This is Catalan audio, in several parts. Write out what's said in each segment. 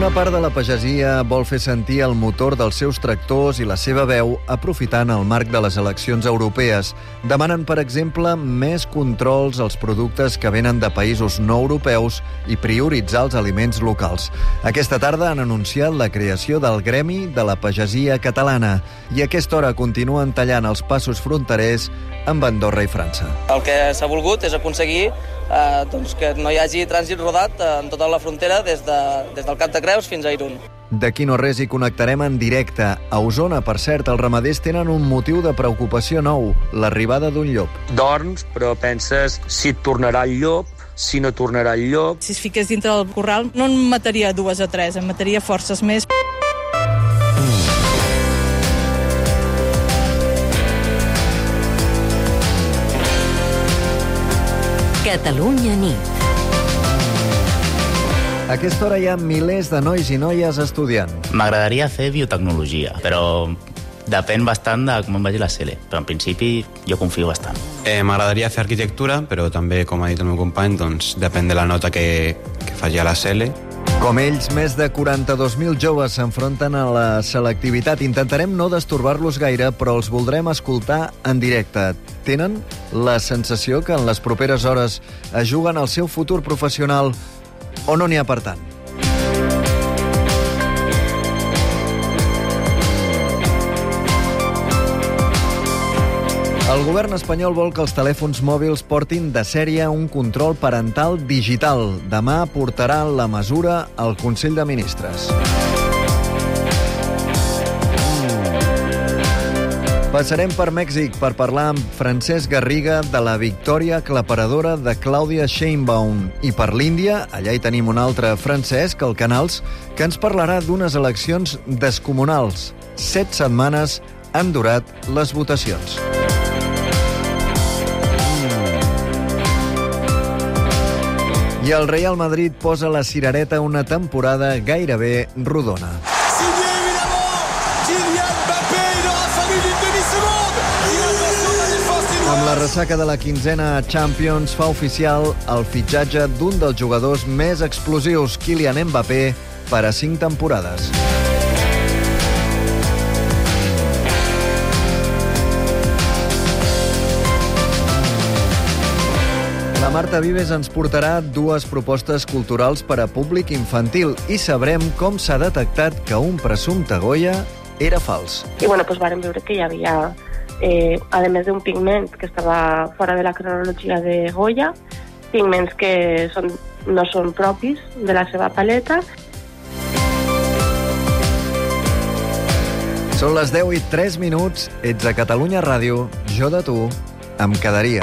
Una part de la pagesia vol fer sentir el motor dels seus tractors i la seva veu aprofitant el marc de les eleccions europees. Demanen, per exemple, més controls als productes que venen de països no europeus i prioritzar els aliments locals. Aquesta tarda han anunciat la creació del Gremi de la Pagesia Catalana i a aquesta hora continuen tallant els passos fronterers amb Andorra i França. El que s'ha volgut és aconseguir que no hi hagi trànsit rodat en tota la frontera des del Cap de Creus fins a Irún. D'aquí no res hi connectarem en directe. A Osona, per cert, els ramaders tenen un motiu de preocupació nou, l'arribada d'un llop. Dorms, però penses si et tornarà el llop, si no tornarà el llop. Si es fiqués dintre del corral no en mataria 2 o 3, en mataria forces més. Catalunya nit. A aquesta hora hi ha milers de nois i noies estudiant. M'agradaria fer biotecnologia, però depèn bastant de com em vagi la CL. Però en principi jo confio bastant. M'agradaria fer arquitectura, però també, com ha dit el meu company, doncs depèn de la nota que faci a la CL. Com ells, més de 42.000 joves s'enfronten a la selectivitat. Intentarem no destorbar-los gaire, però els voldrem escoltar en directe. Tenen la sensació que en les properes hores es juguen el seu futur professional o no n'hi ha per tant? El govern espanyol vol que els telèfons mòbils portin de sèrie un control parental digital. Demà portarà la mesura al Consell de Ministres. Passarem per Mèxic per parlar amb Francesc Garriga de la victòria aclaparadora de Clàudia Sheinbaum. I per l'Índia, allà hi tenim un altre Francesc, el Canals, que ens parlarà d'unes eleccions descomunals. 7 setmanes han durat les votacions. I el Real Madrid posa la cirereta una temporada gairebé rodona. Amb la ressaca de la quinzena Champions fa oficial el fitxatge d'un dels jugadors més explosius, Kylian Mbappé, per a 5 temporades. La Marta Vives ens portarà 2 propostes culturals per a públic infantil i sabrem com s'ha detectat que un presumpte Goya era fals. I vàrem veure que hi havia, a més d'un pigment que estava fora de la cronologia de Goya, pigments que no són propis de la seva paleta. Són les 10:03, ets a Catalunya Ràdio, jo de tu em quedaria.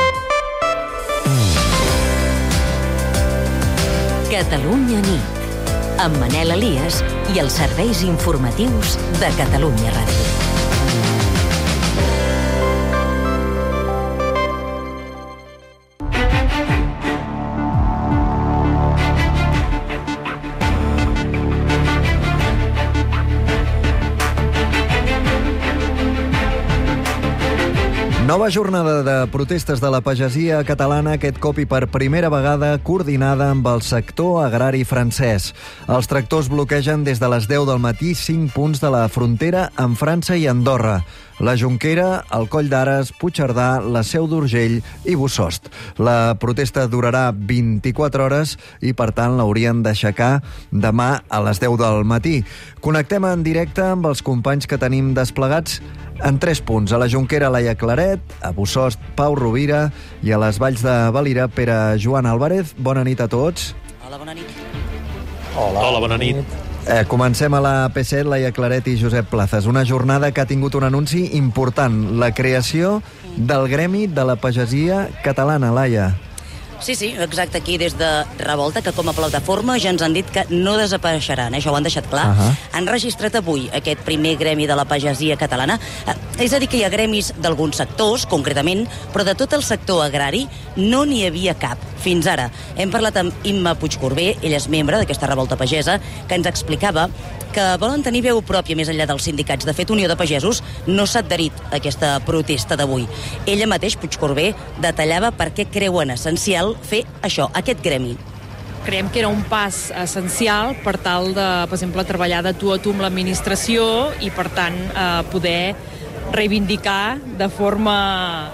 Catalunya nit, amb Manel Elias i els serveis informatius de Catalunya Ràdio. Nova jornada de protestes de la pagesia catalana, aquest cop i per primera vegada coordinada amb el sector agrari francès. Els tractors bloquegen des de les 10 del matí 5 punts de la frontera amb França i Andorra. La Jonquera, el Coll d'Ares, Puigcerdà, la Seu d'Urgell i Bossòst. La protesta durarà 24 hores i, per tant, l'haurien d'aixecar demà a les 10 del matí. Connectem en directe amb els companys que tenim desplegats en 3 punts. A la Jonquera, Laia Claret, a Bossòst, Pau Rovira i a les Valls de Valira, Pere Joan Álvarez. Bona nit a tots. Hola, bona nit. Hola, bona nit. Comencem a la P7, Laia Claret i Josep Plazas. Una jornada que ha tingut un anunci important, la creació del Gremi de la Pagesia Catalana. Laia. Sí, exacte, aquí des de Revolta, que com a plataforma ja ens han dit que no desapareixeran, això ho han deixat clar. Han registrat avui aquest primer gremi de la pagesia catalana. És a dir, que hi ha gremis d'alguns sectors, concretament, però de tot el sector agrari no n'hi havia cap, fins ara. Hem parlat amb Imma Puigcorbé, ella és membre d'aquesta revolta pagesa, que ens explicava que volen tenir veu pròpia més enllà dels sindicats. De fet, Unió de Pagesos no s'ha adherit a aquesta protesta d'avui. Ella mateix, Puigcorbé, detallava per què creuen essencial fer això, aquest gremi. creiem que era un pas essencial per tal de, per exemple, treballar de tu a tu amb l'administració i, per tant, poder reivindicar de forma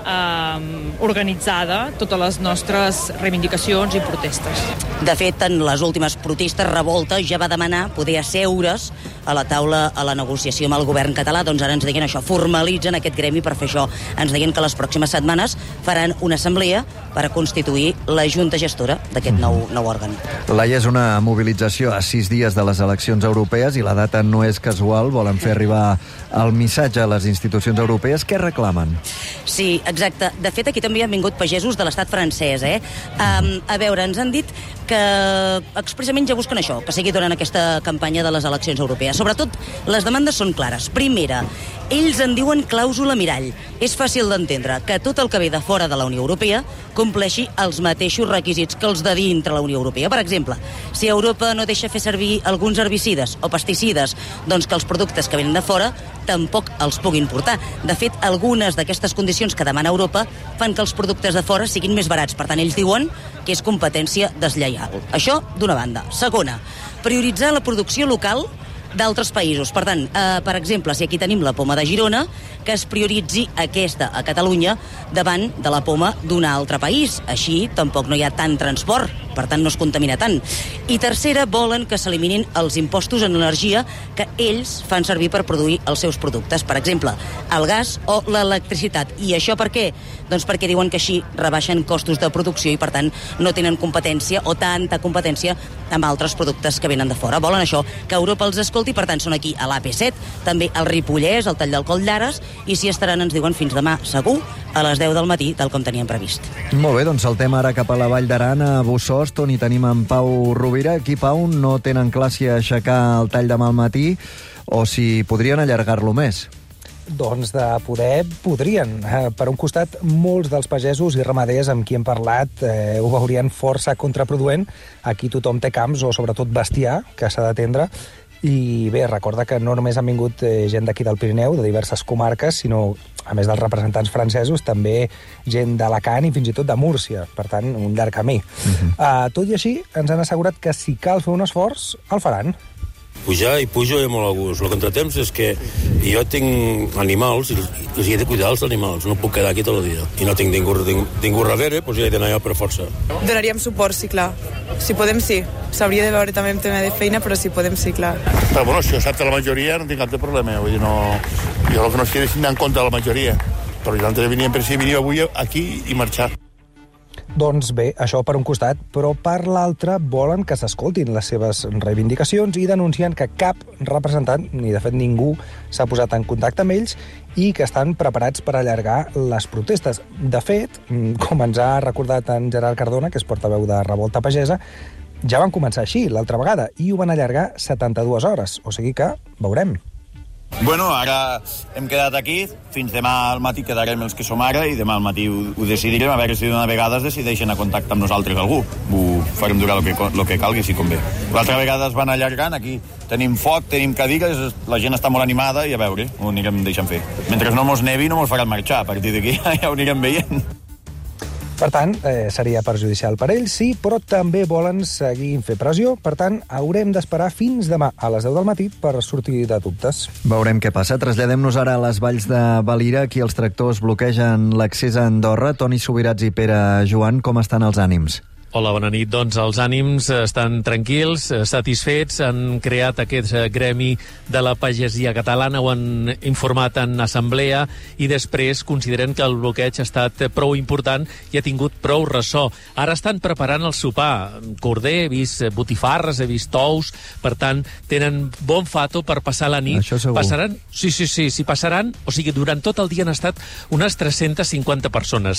organitzada totes les nostres reivindicacions i protestes. De fet, en les últimes protestes, Revolta ja va demanar poder asseure's a la taula a la negociació amb el govern català. Doncs ara ens deien això, formalitzen aquest gremi per fer això. Ens deien que les pròximes setmanes faran una assemblea per a constituir la junta gestora d'aquest nou òrgan. Laia, és una mobilització a 6 dies de les eleccions europees i la data no és casual. Volen fer arribar el missatge a les institucions europees. Què reclamen? Sí, exacte. De fet, aquí també han vingut pagesos de l'estat francès. A veure, ens han dit que expressament ja busquen això, que sigui durant aquesta campanya de les eleccions europees. Sobretot, les demandes són clares. Primera, ells en diuen clàusula mirall. És fàcil d'entendre que tot el que ve de fora de la Unió Europea compleixi els mateixos requisits que els de dintre la Unió Europea. Per exemple, si Europa no deixa fer servir alguns herbicides o pesticides, doncs que els productes que venen de fora tampoc els puguin portar. De fet, algunes d'aquestes condicions que demana Europa fan que els productes de fora siguin més barats. Per tant, ells diuen que és competència deslleial. Això, d'una banda. Segona, prioritzar la producció local d'altres països. Per tant, per exemple, si aquí tenim la poma de Girona, que es prioritzi aquesta a Catalunya davant de la poma d'un altre país. Així tampoc no hi ha tant transport, per tant no es contamina tant. I tercera, volen que s'eliminin els impostos en energia que ells fan servir per produir els seus productes. Per exemple, el gas o l'electricitat. I això per què? Doncs perquè diuen que així rebaixen costos de producció i, per tant, no tenen competència o tanta competència amb altres productes que venen de fora. Volen això, que Europa els escolti, per tant, són aquí a l'AP7, també al Ripollès, al Tall del Coll d'Ares, i si estaran, ens diuen, fins demà, segur, a les 10 del matí, tal com teníem previst. Molt bé, doncs saltem ara cap a la Vall d'Aran, a Bossòst, on hi tenim en Pau Rovira. Aquí, Pau, no tenen clar si aixecar el tall demà al matí o si podrien allargar-lo més. Doncs de poder, podrien. Per un costat, molts dels pagesos i ramaders amb qui hem parlat ho veurien força contraproduent. Aquí tothom té camps o sobretot bestiar que s'ha d'atendre. I bé, recorda que no només han vingut gent d'aquí del Pirineu, de diverses comarques, sinó, a més dels representants francesos, també gent d'Alacant i fins i tot de Múrcia. Per tant, un llarg camí. Tot i així, ens han assegurat que si cal fer un esforç, el faran. Pujar i pujo molt a gust. El contratemps és que jo tinc animals i els he de cuidar els animals. No puc quedar aquí tot el dia. I no tinc ningú darrere, doncs ja he d'anar per força. Donaríem suport, sí, clar. Si podem, sí. S'hauria de veure també en tema de feina, però si podem, sí, clar. Però bueno, si ho saps la majoria, no tinc cap problema. Vull dir, no... Jo el que no és que deixin en compte la majoria. Però jo l'altre venia per si venia avui aquí i marxar. Doncs bé, això per un costat, però per l'altre volen que s'escoltin les seves reivindicacions i denuncien que cap representant, ni de fet ningú, s'ha posat en contacte amb ells i que estan preparats per allargar les protestes. De fet, com ens ha recordat en Gerard Cardona, que és portaveu de Revolta Pagesa, ja van començar així l'altra vegada i ho van allargar 72 hores, o sigui que veurem. Bueno, ara hem quedat aquí, fins demà al matí quedarem els que som ara i demà al matí ho decidirem, a veure si d'una vegada es decideixen a contactar amb nosaltres algú. Ho farem durar el que calgui, si convé. L'altra vegada es van allargant, aquí tenim foc, tenim cadires, la gent està molt animada i a veure, ho anirem deixant fer. Mentre no mos nevi no mos faran marxar, a partir d'aquí ja ho anirem veient. Per tant, seria perjudicial per ells, sí, però també volen seguir fent pressió. Per tant, haurem d'esperar fins demà a les 10 del matí per sortir de dubtes. Veurem què passa. Traslladem-nos ara a les valls de Valira. Aquí els tractors bloquegen l'accés a Andorra. Toni Subirats i Pere Joan, com estan els ànims? Hola, bona nit. Doncs els ànims estan tranquils, satisfets. Han creat aquest gremi de la pagesia catalana, ho han informat en assemblea i després consideren que el bloqueig ha estat prou important i ha tingut prou ressò. Ara estan preparant el sopar. Corder, he vist botifarres, he vist tous, per tant, tenen bon fato per passar la nit. Això segur. Passaran, sí, passaran, o sigui, durant tot el dia han estat unes 350 persones,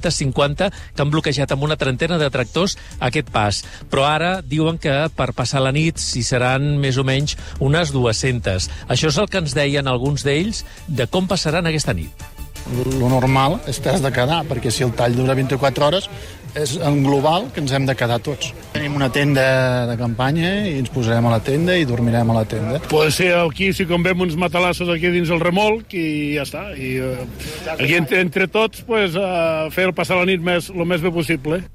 350 que han bloquejat amb una trentena de tractors aquest pas, però ara diuen que per passar la nit si seran més o menys unes 200. Això és el que ens deien alguns d'ells de com passaran aquesta nit. Lo normal és que has de quedar, perquè si el tall dura 24 hores és en global que ens hem de quedar tots. Tenim una tenda de campanya i ens posarem a la tenda i dormirem a la tenda. Pues sí, aquí si convem uns matalassos aquí dins el remolc i ja està. I aquí entre tots pues, fer passar la nit el més bé possible.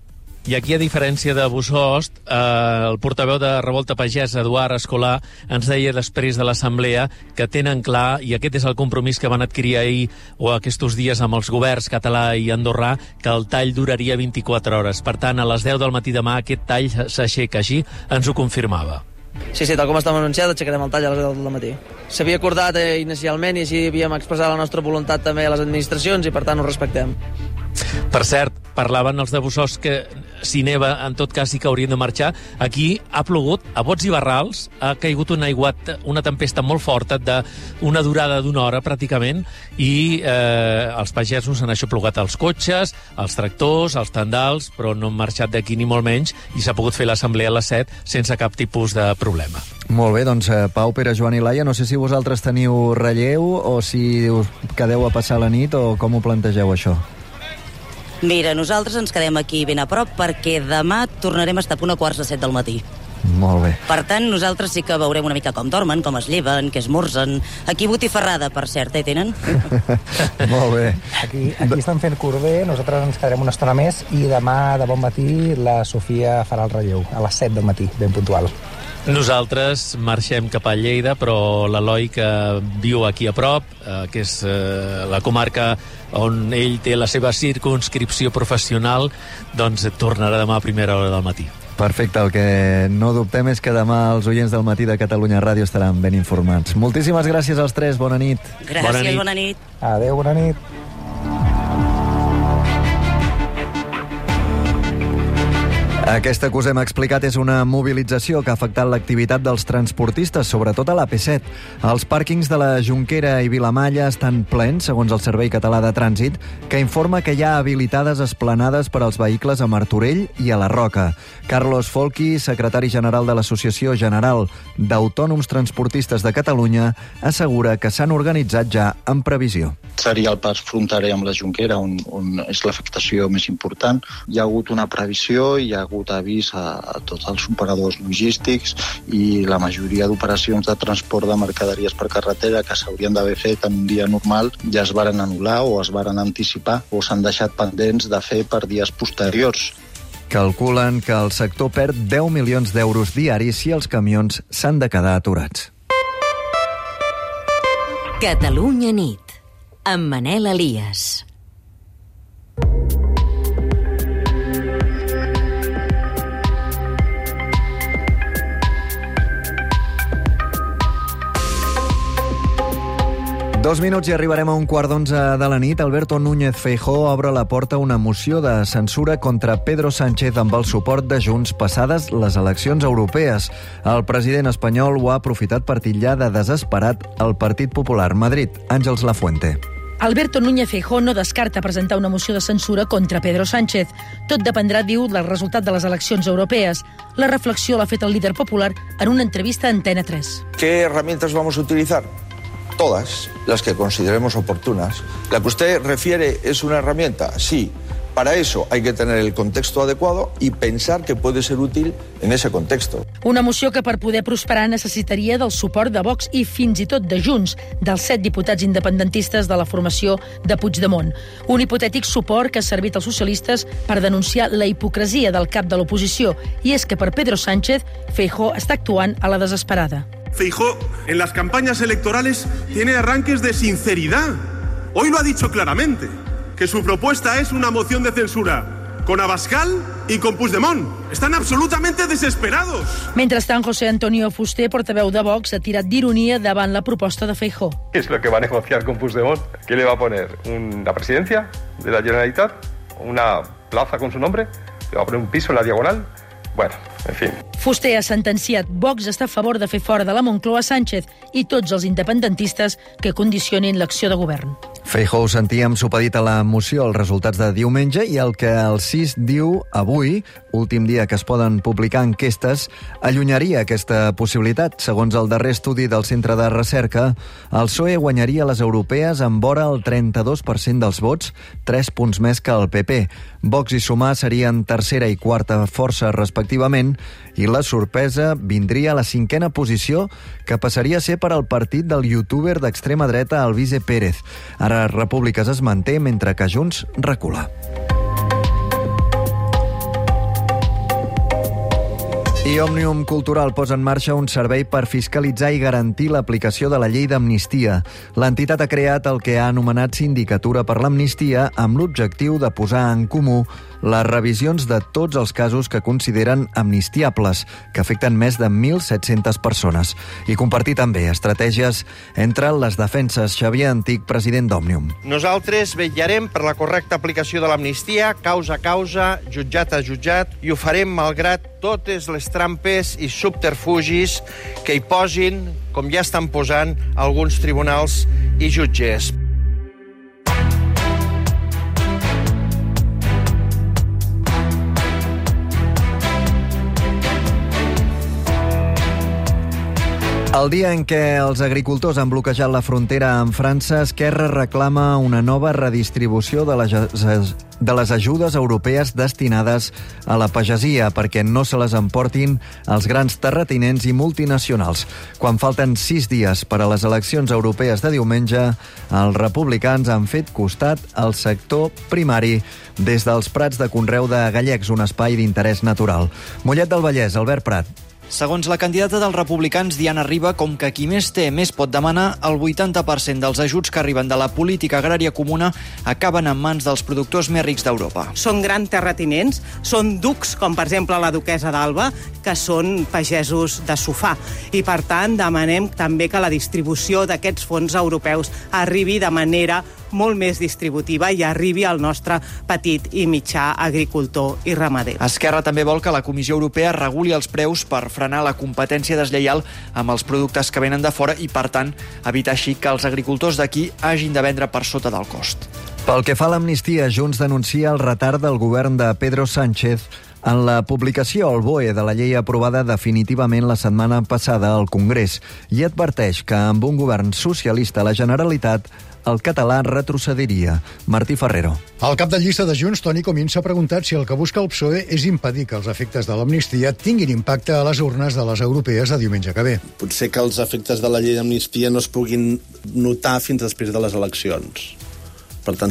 I aquí, a diferència de Bossòst, el portaveu de Revolta Pagès, Eduard Escolà, ens deia després de l'assemblea que tenen clar, i aquest és el compromís que van adquirir ahir o aquests dies amb els governs català i andorrà, que el tall duraria 24 hores. Per tant, a les 10 del matí demà aquest tall s'aixeca. Així ens ho confirmava. Sí, tal com estàvem anunciat, aixecarem el tall a les 10 del matí. S'havia acordat inicialment i així havíem expressat la nostra voluntat també a les administracions i per tant ho respectem. Per cert, parlaven els de Bossòst que si neva, en tot cas sí que haurien de marxar. Aquí ha plogut a bots i barrals, ha caigut un aiguat, una tempesta molt forta d'una durada d'una hora pràcticament, i els pagesos han aixoplugat els cotxes, els tractors, els tendals, però no han marxat d'aquí ni molt menys, i s'ha pogut fer l'assemblea a les 7 sense cap tipus de problema. Molt bé, doncs Pau, Pere, Joan i Laia, no sé si vosaltres teniu relleu o si us quedeu a passar la nit o com ho plantegeu això. Mira, nosaltres ens quedem aquí ben a prop perquè demà tornarem a estar a punt a 6:45 del matí. Molt bé. Per tant, nosaltres sí que veurem una mica com dormen, com es lleven, què esmorzen. Aquí botifarrada, per cert, tenen? Molt bé. Aquí estan fent corder, nosaltres ens quedarem una estona més i demà de bon matí la Sofia farà el relleu, a les 7 del matí, ben puntual. Nosaltres marxem cap a Lleida, però l'Eloi, que viu aquí a prop, que és la comarca on ell té la seva circumscripció professional, doncs tornarà demà a primera hora del matí. Perfecte, el que no dubtem és que demà els oients del Matí de Catalunya Ràdio estaran ben informats. Moltíssimes gràcies als tres, bona nit. Gràcies, bona nit. Adéu, bona nit. Aquesta que us hem explicat és una mobilització que ha afectat l'activitat dels transportistes, sobretot a l'AP7. Els pàrquings de la Jonquera i Vilamalla estan plens, segons el Servei Català de Trànsit, que informa que hi ha habilitades esplanades per als vehicles a Martorell i a la Roca. Carlos Folchi, secretari general de l'Associació General d'Autònoms Transportistes de Catalunya, assegura que s'han organitzat ja en previsió. Seria el pas fronterer amb la Jonquera, on és l'afectació més important. Hi ha hagut una previsió, hi ha hagut avís a tots els operadors logístics i la majoria d'operacions de transport de mercaderies per carretera que s'haurien d'haver fet en un dia normal ja es varen anul·lar o es varen anticipar o s'han deixat pendents de fer per dies posteriors. Calculen que el sector perd 10 milions d'euros diaris si els camions s'han de quedar aturats. Catalunya nit, amb Manel Elias. Dos minuts i arribarem a 11:15 de la nit. Alberto Núñez Feijóo obre la porta a una moció de censura contra Pedro Sánchez amb el suport de Junts passades les eleccions europees. El president espanyol ho ha aprofitat per titllar de desesperat el Partit Popular. Madrid, Àngels Lafuente. Alberto Núñez Feijóo no descarta presentar una moció de censura contra Pedro Sánchez. Tot dependrà, diu, del resultat de les eleccions europees. La reflexió l'ha fet el líder popular en una entrevista a Antena 3. ¿Qué herramientas vamos a utilizar? Todas las que consideremos oportunas. La que usted refiere es una herramienta, sí. Para eso hay que tener el contexto adecuado y pensar que puede ser útil en ese contexto. Una moció que per poder prosperar necessitaria del suport de Vox i fins i tot de Junts, dels 7 diputats independentistes de la formació de Puigdemont. Un hipotètic suport que ha servit als socialistes per denunciar la hipocresia del cap de l'oposició, i és que per Pedro Sánchez, Feijóo està actuant a la desesperada. Feijóo, en las campañas electorales, tiene arranques de sinceridad. Hoy lo ha dicho claramente, que su propuesta es una moción de censura con Abascal y con Puigdemont. Están absolutamente desesperados. Mentrestant, José Antonio Fuster, portaveu de Vox, ha tirat d'ironia davant la proposta de Feijóo. ¿Qué es lo que va a negociar con Puigdemont? ¿Qué le va a poner? ¿Una presidencia de la Generalitat? ¿Una plaza con su nombre? ¿Le va a poner un piso en la Diagonal? Bueno, en fin. Fuster ha sentenciat: Vox està a favor de fer fora de la Moncloa Sánchez i tots els independentistes que condicionin l'acció de govern. Feijóo sentíem supedit a la moció els resultats de diumenge i el que el CIS diu avui, últim dia que es poden publicar enquestes, allunyaria aquesta possibilitat. Segons el darrer estudi del Centre de Recerca, el PSOE guanyaria les europees amb vora el 32% dels vots, 3 punts més que el PP. Vox i Sumar serien tercera i quarta força respectivament i la sorpresa vindria a la 5a posició, que passaria a ser per al partit del youtuber d'extrema dreta Alvise Pérez. Ara Repúbliques es manté mentre que Junts recula. I Òmnium Cultural posa en marxa un servei per fiscalitzar i garantir l'aplicació de la llei d'amnistia. L'entitat ha creat el que ha anomenat Sindicatura per l'Amnistia amb l'objectiu de posar en comú les revisions de tots els casos que consideren amnistiables, que afecten més de 1.700 persones, i compartir també estratègies entre les defenses. Xavier Antic, president d'Òmnium. Nosaltres vetllarem per la correcta aplicació de l'amnistia, causa a causa, jutjat a jutjat, i ho farem malgrat totes les trampes i subterfugis que hi posin, com ja estan posant, alguns tribunals i jutges. El dia en què els agricultors han bloquejat la frontera amb França, Esquerra reclama una nova redistribució de les ajudes europees destinades a la pagesia perquè no se les emportin els grans terratinents i multinacionals. Quan falten 6 dies per a les eleccions europees de diumenge, els republicans han fet costat al sector primari des dels prats de conreu de gallecs, un espai d'interès natural. Mollet del Vallès, Albert Prat. Segons la candidata dels republicans, Diana Riba, com que qui més té més pot demanar, el 80% dels ajuts que arriben de la política agrària comuna acaben en mans dels productors més rics d'Europa. Són grans terratinents, són ducs, com per exemple la duquesa d'Alba, que són pagesos de sofà. I per tant demanem també que la distribució d'aquests fons europeus arribi de manera molt més distributiva i arribi al nostre petit i mitjà agricultor i ramader. Esquerra també vol que la Comissió Europea reguli els preus per frenar la competència deslleial amb els productes que venen de fora i, per tant, evitar així que els agricultors d'aquí hagin de vendre per sota del cost. Pel que fa a l'amnistia, Junts denuncia el retard del govern de Pedro Sánchez en la publicació al BOE de la llei aprovada definitivament la setmana passada al Congrés i adverteix que amb un govern socialista a la Generalitat el català retrocediria. Martí Ferrero. El cap de llista de Junts, Toni Comín, s'ha preguntat si el que busca el PSOE és impedir que els efectes de l'amnistia tinguin impacte a les urnes de les europees de diumenge que ve. Potser que els efectes de la llei d'amnistia no es puguin notar fins després de les eleccions. Per tant,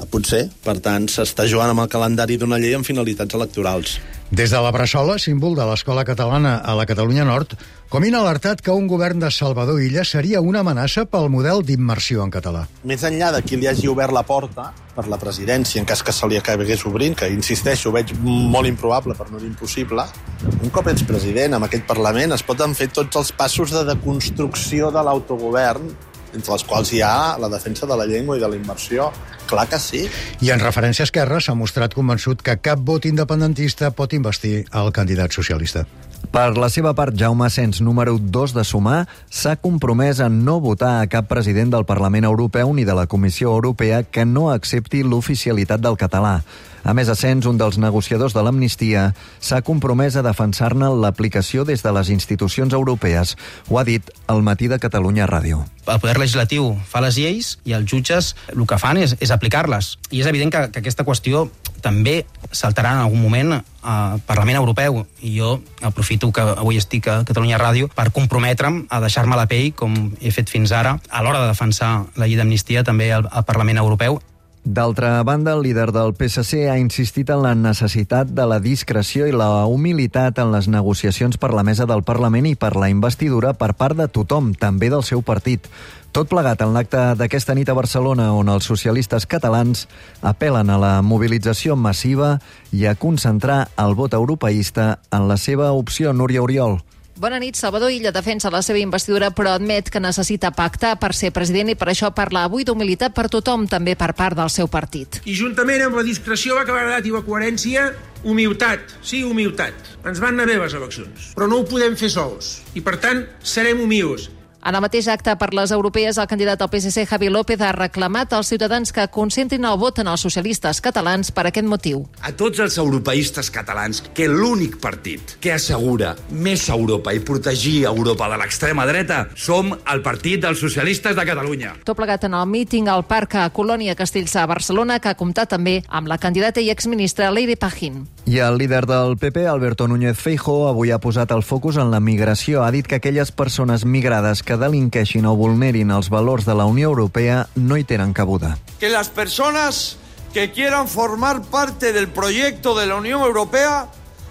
s'està jugant amb el calendari d'una llei amb finalitats electorals. Des de la Bressola, símbol de l'escola catalana a la Catalunya Nord, Comín ha alertat que un govern de Salvador Illa seria una amenaça pel model d'immersió en català. Més enllà de qui li hagi obert la porta per la presidència, en cas que se li acabés obrint, que, insisteixo, ho veig molt improbable, per no dir impossible, un cop ets president, amb aquest Parlament es poden fer tots els passos de deconstrucció de l'autogovern, entre els quals hi ha la defensa de la llengua i de la immersió. Clar que sí. I en referència a Esquerra s'ha mostrat convençut que cap vot independentista pot investir el candidat socialista. Per la seva part, Jaume Asens, número 2 de Sumar, s'ha compromès a no votar a cap president del Parlament Europeu ni de la Comissió Europea que no accepti l'oficialitat del català. A més, Asens, un dels negociadors de l'amnistia, s'ha compromès a defensar-ne l'aplicació des de les institucions europees. Ho ha dit al Matí de Catalunya Ràdio. El poder legislatiu fa les lleis i els jutges el que fan és aplicar-les. I és evident que aquesta qüestió també saltarà en algun moment al Parlament Europeu. I jo aprofito que avui estic a Catalunya Ràdio per comprometre'm a deixar-me la pell, com he fet fins ara, a l'hora de defensar la llei d'amnistia també al Parlament Europeu. D'altra banda, el líder del PSC ha insistit en la necessitat de la discreció i la humilitat en les negociacions per la mesa del Parlament i per la investidura per part de tothom, també del seu partit. Tot plegat en l'acte d'aquesta nit a Barcelona, on els socialistes catalans apel·len a la mobilització massiva i a concentrar el vot europeista en la seva opció. Núria Oriol. Bona nit. Salvador Illa defensa la seva investidura, però admet que necessita pactar per ser president i per això parla avui d'humilitat per tothom, també per part del seu partit. I juntament amb la discreció, la claredat i la coherència, humilitat. Sí, humilitat. Ens van anar bé les eleccions, però no ho podem fer sols. I, per tant, serem humils. En el mateix acte per les europees, el candidat al PSC, Javi López, ha reclamat als ciutadans que concentrin el vot en els socialistes catalans per aquest motiu. A tots els europeistes catalans, que l'únic partit que assegura més Europa i protegir Europa de l'extrema dreta som el partit dels socialistes de Catalunya. Tot plegat en el míting al Parc a Colònia Castellsà a Barcelona, que ha comptat també amb la candidata i exministra Leire Pajín. I el líder del PP, Alberto Núñez Feijóo, avui ha posat el focus en la migració. Ha dit que aquelles persones migrades que delinqueixin o vulnerin els valors de la Unió Europea no hi tenen cabuda. Que las personas que quieran formar parte del proyecto de la Unión Europea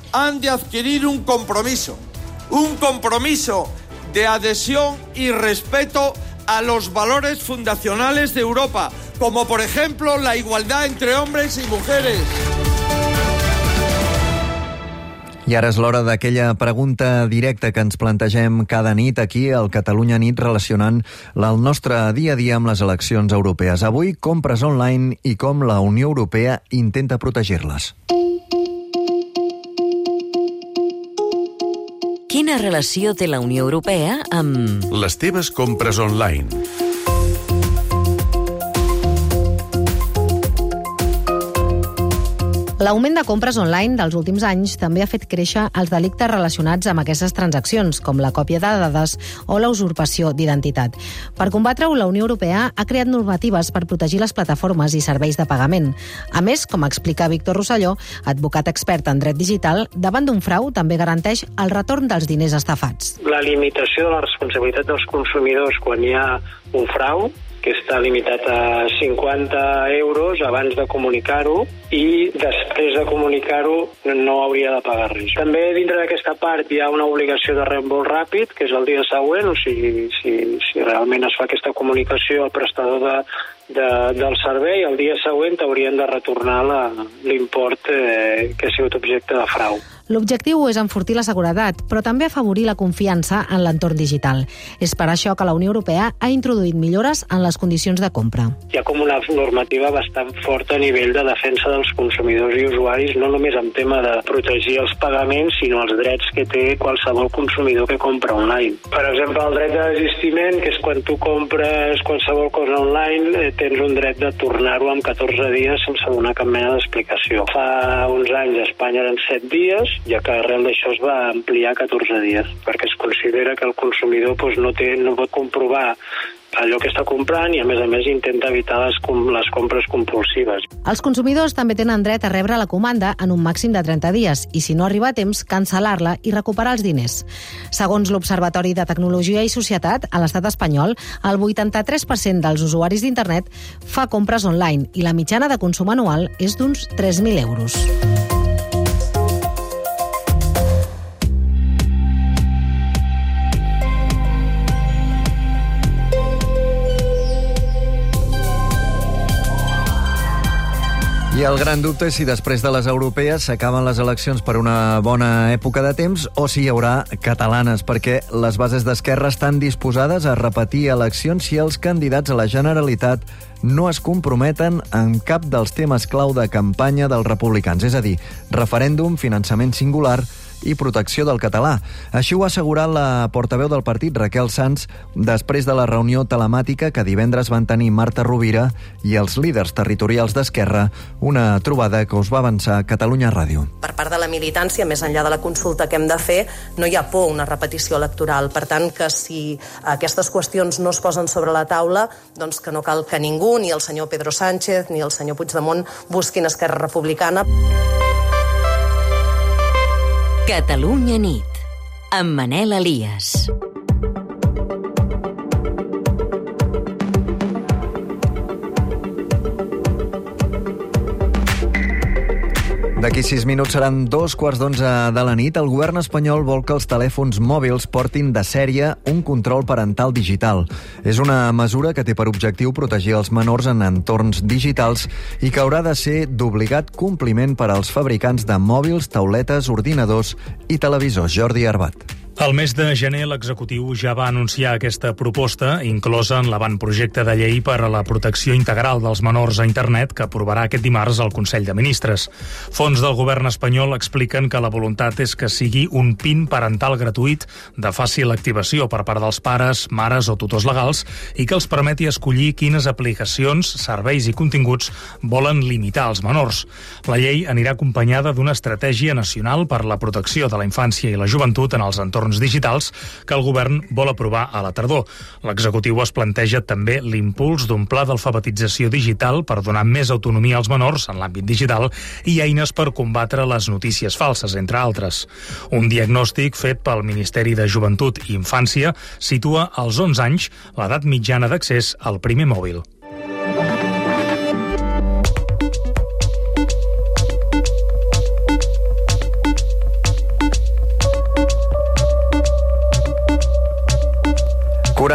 han de adquirir un compromiso de adhesión y respeto a los valores fundacionales de Europa, como por ejemplo la igualdad entre hombres y mujeres. I ara és l'hora d'aquella pregunta directa que ens plantegem cada nit aquí al Catalunya Nit, relacionant el nostre dia a dia amb les eleccions europees. Avui, compres online i com la Unió Europea intenta protegir-les. Quina relació té la Unió Europea amb... les teves compres online? L'augment de compres online dels últims anys també ha fet créixer els delictes relacionats amb aquestes transaccions, com la còpia de dades o la usurpació d'identitat. Per combatre-ho, la Unió Europea ha creat normatives per protegir les plataformes i serveis de pagament. A més, com explica Víctor Rosselló, advocat expert en dret digital, davant d'un frau també garanteix el retorn dels diners estafats. La limitació de la responsabilitat dels consumidors quan hi ha un frau, que està limitat a 50 euros abans de comunicar-ho i després de comunicar-ho no hauria de pagar res. També dintre d'aquesta part hi ha una obligació de reembols ràpid, que és el dia següent, o sigui, si realment es fa aquesta comunicació al prestador del servei, el dia següent haurien de retornar l'import que ha sigut objecte de frau. L'objectiu és enfortir la seguretat, però també afavorir la confiança en l'entorn digital. És per això que la Unió Europea ha introduït millores en les condicions de compra. Hi ha com una normativa bastant forta a nivell de defensa dels consumidors i usuaris, no només en tema de protegir els pagaments, sinó els drets que té qualsevol consumidor que compra online. Per exemple, el dret de desistiment, que és quan tu compres qualsevol cosa online, tens un dret de tornar-ho en 14 dies sense donar cap mena d'explicació. Fa uns anys a Espanya eren 7 dies, ja que arrel d'això es va ampliar a 14 dies, perquè es considera que el consumidor no pot comprovar allò que està comprant i, a més, intenta evitar les compres compulsives. Els consumidors també tenen dret a rebre la comanda en un màxim de 30 dies i, si no arriba a temps, cancel·lar-la i recuperar els diners. Segons l'Observatori de Tecnologia i Societat, a l'estat espanyol, el 83% dels usuaris d'internet fa compres online i la mitjana de consum anual és d'uns 3.000 euros. I el gran dubte és si després de les europees s'acaben les eleccions per una bona època de temps o si hi haurà catalanes, perquè les bases d'Esquerra estan disposades a repetir eleccions si els candidats a la Generalitat no es comprometen en cap dels temes clau de campanya dels republicans, és a dir, referèndum, finançament singular i protecció del català. Així ho ha assegurat la portaveu del partit, Raquel Sans, després de la reunió telemàtica que divendres van tenir Marta Rovira i els líders territorials d'Esquerra, una trobada que us va avançar Catalunya Ràdio. Per part de la militància, més enllà de la consulta que hem de fer, no hi ha por una repetició electoral. Per tant, que si aquestes qüestions no es posen sobre la taula, doncs que no cal que ningú, ni el senyor Pedro Sánchez ni el senyor Puigdemont, busquin Esquerra Republicana. Catalunya Nit, amb Manel Elias. D'aquí 6 minuts seran 2:15 de la nit. El govern espanyol vol que els telèfons mòbils portin de sèrie un control parental digital. És una mesura que té per objectiu protegir els menors en entorns digitals i que haurà de ser d'obligat compliment per als fabricants de mòbils, tauletes, ordinadors i televisors. Jordi Arbat. El mes de gener, l'executiu ja va anunciar aquesta proposta, inclosa en l'avantprojecte de llei per a la protecció integral dels menors a internet, que aprovarà aquest dimarts al Consell de Ministres. Fons del govern espanyol expliquen que la voluntat és que sigui un PIN parental gratuït de fàcil activació per part dels pares, mares o tutors legals i que els permeti escollir quines aplicacions, serveis i continguts volen limitar als menors. La llei anirà acompanyada d'una estratègia nacional per la protecció de la infància i la joventut en els entorns digitals que el govern vol aprovar a la tardor. L'executiu es planteja també l'impuls d'un pla d'alfabetització digital per donar més autonomia als menors en l'àmbit digital i eines per combatre les notícies falses, entre altres. Un diagnòstic fet pel Ministeri de Joventut i Infància situa als 11 anys l'edat mitjana d'accés al primer mòbil.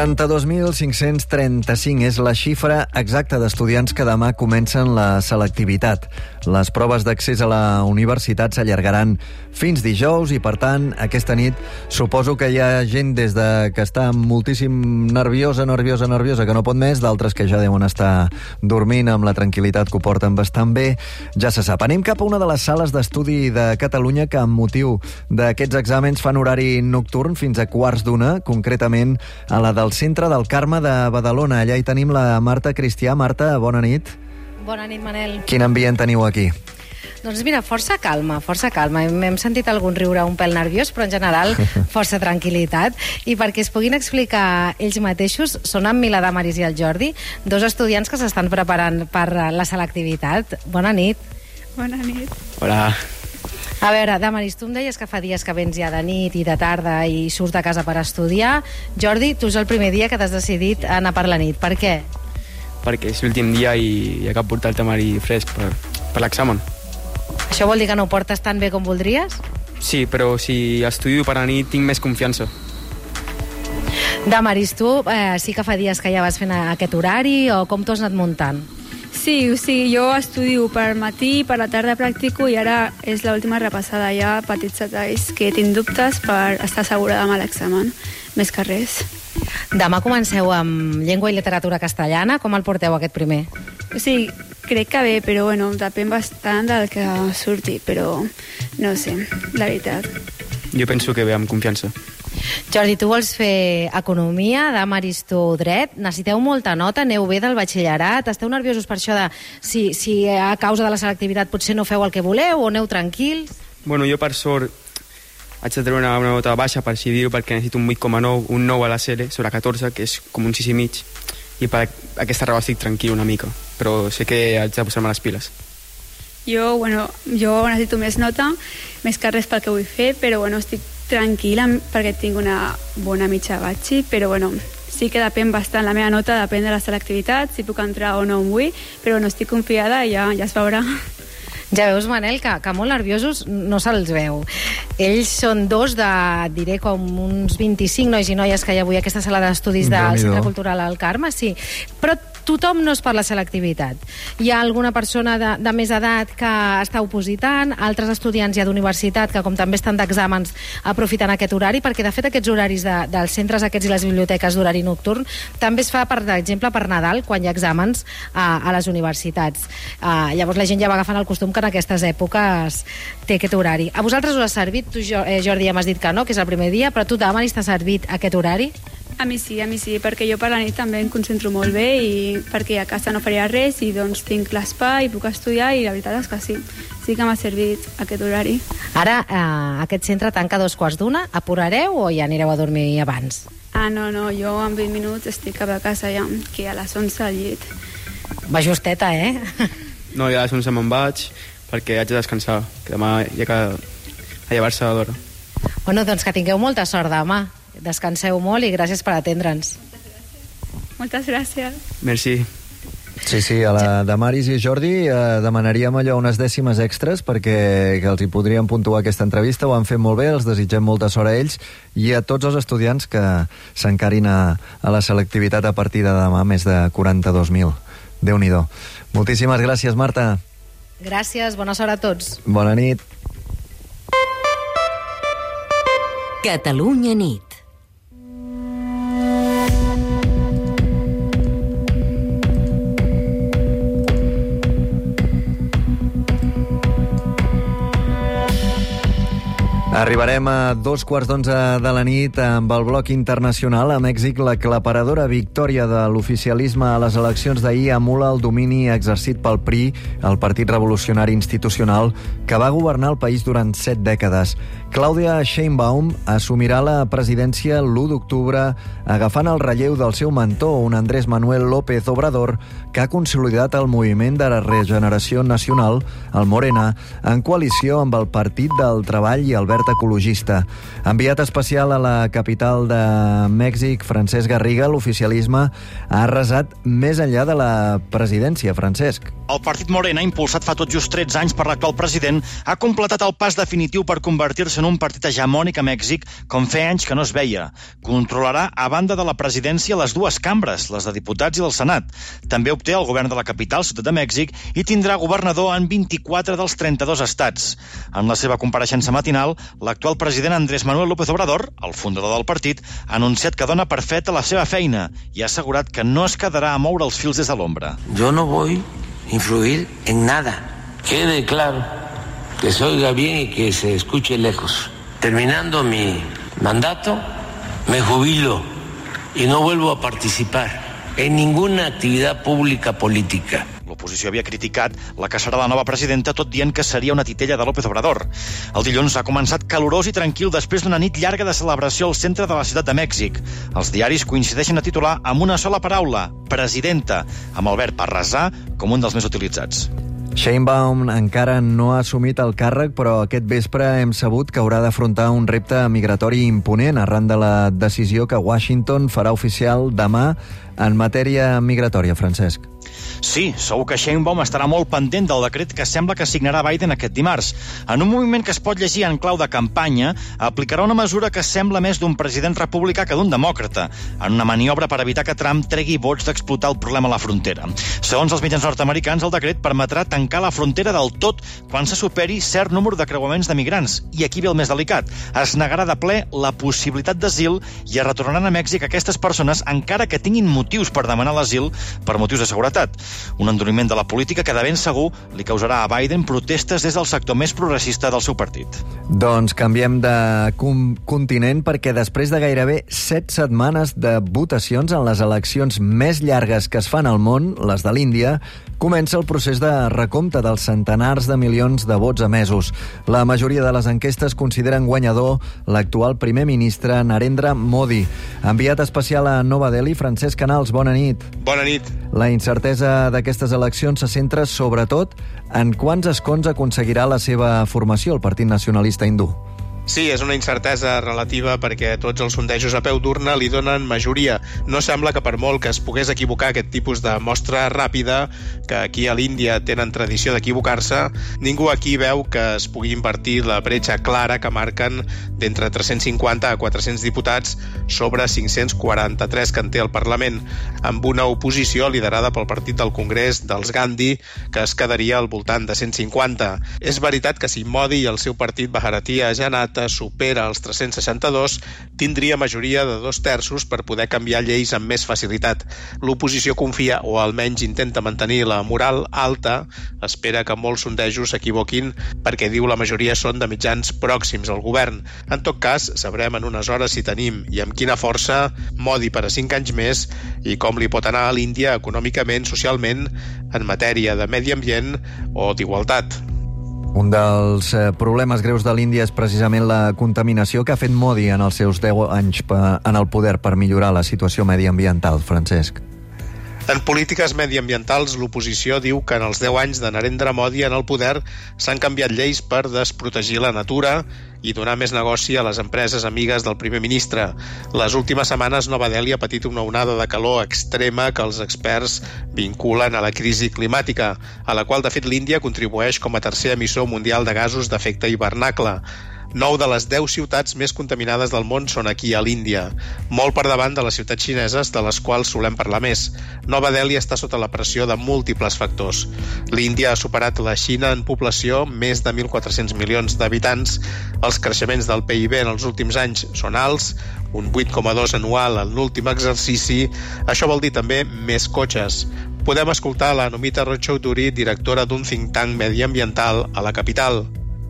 42.535 és la xifra exacta d'estudiants que demà comencen la selectivitat. Les proves d'accés a la universitat s'allargaran fins dijous i, per tant, aquesta nit suposo que hi ha gent des de que està moltíssim nerviosa, que no pot més, d'altres que ja deuen estar dormint amb la tranquil·litat que ho porten bastant bé. Ja se sap. Anem cap a una de les sales d'estudi de Catalunya que, amb motiu d'aquests exàmens, fan horari nocturn fins a 12:15, concretament a la del Centre del Carme de Badalona. Allà hi tenim la Marta Cristià. Marta, bona nit. Bona nit, Manel. Quin ambient teniu aquí? Doncs mira, força calma. Hem sentit algun riure un pèl nerviós, però en general força tranquil·litat. I perquè es puguin explicar ells mateixos, són en Milà Damaris i el Jordi, dos estudiants que s'estan preparant per la selectivitat. Bona nit. Bona nit. Hola. A veure, Damaris, tu em deies que fa dies que vens ja de nit i de tarda i surts de casa per estudiar. Jordi, tu és el primer dia que t'has decidit anar per la nit. Per què? Perquè és l'últim dia i he de portar el temari fresc per l'examen. Això vol dir que no ho portes tan bé com voldries? Sí, però si estudio per la nit tinc més confiança. Damaris, tu sí que fa dies que ja vas fent aquest horari o com t'ho has anat muntant? Sí, o sigui, jo estudio per matí, per la tarda practico i ara és l'última repassada. Hi ha petits detalls que tinc dubtes per estar segura demà a l'examen, més que res. Demà comenceu amb llengua i literatura castellana. Com el porteu, aquest primer? O sigui, crec que bé, però bueno, depèn bastant del que surti, però no sé, la veritat. Jo penso que ve amb confiança. Jordi, tu vols fer economia, Damaris tu dret, necessiteu molta nota, aneu bé del batxillerat, esteu nerviosos per això de si a causa de la selectivitat potser no feu el que voleu o aneu tranquils? Bueno, jo per sort haig de treure una nota baixa, per així dir-ho, perquè necessito un 8,9, un 9 a la CL sobre 14, que és com un 6,5, i per aquesta raó estic tranquil una mica, però sé que haig de posar-me les piles. Jo necessito més nota, més que res pel que vull fer, però bueno, estic tranquil·la perquè tinc una bona mitja batxi, però bueno, sí que depèn bastant, la meva nota depèn de la selectivitat, si puc entrar o no en vull, però no estic confiada i ja es veurà. Ja veus, Manel, que molt nerviosos no se'ls veu. Ells són dos de, diré, com uns 25 nois i noies que hi ha avui a aquesta sala d'estudis del Centre Cultural al Carme, sí. Però tothom no és per la selectivitat. Hi ha alguna persona de més edat que està opositant, altres estudiants ja d'universitat que, com també estan d'exàmens, aprofiten aquest horari, perquè de fet aquests horaris dels centres aquests i les biblioteques d'horari nocturn també es fa, per exemple, per Nadal, quan hi ha exàmens a les universitats. Llavors la gent ja va agafant el costum que en aquestes èpoques té aquest horari. A vosaltres us ha servit? Tu, Jordi, ja m'has dit que no, que és el primer dia, però tu, Damaris, t'ha servit aquest horari? A mi sí, perquè jo per la nit també em concentro molt bé i perquè a casa no faria res i doncs tinc l'espai i puc estudiar i la veritat és que sí que m'ha servit aquest horari. Ara, aquest centre tanca 2:15, apurareu o ja anireu a dormir abans? No, jo en 20 minuts estic cap a casa ja, que a les 11 al llit. Va justeta, No, ja a les 11 me'n vaig perquè haig de descansar, que demà hi ha que llevar-se d'hora. Bueno, doncs que tingueu molta sort demà. Descanseu molt i gràcies per atendre'ns. Moltes gràcies. Merci. Sí, a la Damaris i Jordi demanaríem allò unes dècimes extres perquè que els hi podríem puntuar aquesta entrevista. Ho han fet molt bé, els desitgem molta sort a ells i a tots els estudiants que s'encarin a la selectivitat a partir de demà, més de 42.000. Déu-n'hi-do. Moltíssimes gràcies, Marta. Gràcies, bona sort a tots. Bona nit. Catalunya nit. Arribarem a 2:15 de la nit amb el bloc internacional. A Mèxic, l'aclaparadora victòria de l'oficialisme a les eleccions d'ahir emula el domini exercit pel PRI, el Partit Revolucionari Institucional, que va governar el país durant 7 dècades. Claudia Sheinbaum assumirà la presidència l'1 d'octubre, agafant el relleu del seu mentor, un Andrés Manuel López Obrador, que ha consolidat el moviment de la regeneració nacional, el Morena, en coalició amb el Partit del Treball i Albert Obert ecologista. Enviat especial a la capital de Mèxic, Francesc Garriga, l'oficialisme ha arrasat més enllà de la presidència. Francesc. El partit Morena, impulsat fa tot just 13 anys per l'actual president, ha completat el pas definitiu per convertir-se en un partit hegemònic a Mèxic com feia anys que no es veia. Controlarà, a banda de la presidència, les dues cambres, les de diputats i del Senat. També obté el govern de la capital, Ciutat de Mèxic, i tindrà governador en 24 dels 32 estats. En la seva compareixença matinal, l'actual president Andrés Manuel López Obrador, el fundador del partit, ha anunciat que dona per feta la seva feina i ha assegurat que no es quedarà a moure els fils des de l'ombra. Jo no voy influir en nada. Quede claro, que se oiga bien y que se escuche lejos. Terminando mi mandato, me jubilo y no vuelvo a participar en ninguna actividad pública política. L'oposició havia criticat la que serà la nova presidenta, tot dient que seria una titella de López Obrador. El dilluns ha començat calorós i tranquil després d'una nit llarga de celebració al centre de la Ciutat de Mèxic. Els diaris coincideixen a titular amb una sola paraula, presidenta, amb el verb arrasar com un dels més utilitzats. Sheinbaum encara no ha assumit el càrrec, però aquest vespre hem sabut que haurà d'afrontar un repte migratori imponent arran de la decisió que Washington farà oficial demà en matèria migratòria. Francesc. Sí, segur que Sheinbaum estarà molt pendent del decret que sembla que signarà Biden aquest dimarts. En un moviment que es pot llegir en clau de campanya, aplicarà una mesura que sembla més d'un president republicà que d'un demòcrata, en una maniobra per evitar que Trump tregui vots d'explotar el problema a la frontera. Segons els mitjans nord-americans, el decret permetrà tancar la frontera del tot quan se superi cert número de creuaments de migrants. I aquí ve el més delicat. Es negarà de ple la possibilitat d'asil i es retornaran a Mèxic aquestes persones encara que tinguin motius per demanar l'asil per motius de seguretat. Un enduriment de la política que de ben segur li causarà a Biden protestes des del sector més progressista del seu partit. Doncs canviem de continent perquè després de gairebé 7 setmanes de votacions en les eleccions més llargues que es fan al món, les de l'Índia, comença el procés de recompte dels centenars de milions de vots emesos. La majoria de les enquestes consideren guanyador l'actual primer ministre Narendra Modi. Enviat especial a Nova Delhi, Francesc Canals, bona nit. Bona nit. La incertesa d'aquestes eleccions se centra sobretot en quants escons aconseguirà la seva formació, el Partit Nacionalista Hindú. Sí, és una incertesa relativa perquè tots els sondejos a peu d'urna li donen majoria. No sembla que per molt que es pogués equivocar aquest tipus de mostra ràpida, que aquí a l'Índia tenen tradició d'equivocar-se, ningú aquí veu que es pugui invertir la bretxa clara que marquen d'entre 350 a 400 diputats sobre 543 que en té el Parlament, amb una oposició liderada pel Partit del Congrés dels Gandhi, que es quedaria al voltant de 150. És veritat que si Modi i el seu partit Bharatiya Janata supera els 362, tindria majoria de 2/3 per poder canviar lleis amb més facilitat. L'oposició confia, o almenys intenta mantenir la moral alta, espera que molts sondejos s'equivoquin perquè diu la majoria són de mitjans pròxims al govern. En tot cas, sabrem en unes hores si tenim i amb quina força Modi per a 5 anys més i com li pot anar a l'Índia econòmicament, socialment, en matèria de medi ambient o d'igualtat. Un dels problemes greus de l'Índia és precisament la contaminació que ha fet Modi en els seus 10 anys en el poder per millorar la situació mediambiental. Francesc. En polítiques mediambientals, l'oposició diu que en els 10 anys de Narendra Modi en el poder s'han canviat lleis per desprotegir la natura i donar més negoci a les empreses amigues del primer ministre. Les últimes setmanes Nova Delhi ha patit una onada de calor extrema que els experts vinculen a la crisi climàtica, a la qual de fet l'Índia contribueix com a tercer emissor mundial de gasos d'efecte hivernacle. 9 de les 10 ciutats més contaminades del món són aquí a l'Índia, molt per davant de les ciutats xineses de les quals solem parlar més. Nova Delhi està sota la pressió de múltiples factors. L'Índia ha superat la Xina en població, més de 1.400 milions d'habitants. Els creixements del PIB en els últims anys són alts, un 8,2 anual en l'últim exercici. Això vol dir també més cotxes. Podem escoltar la Nomita Roychoudhury, directora d'un think tank mediambiental a la capital.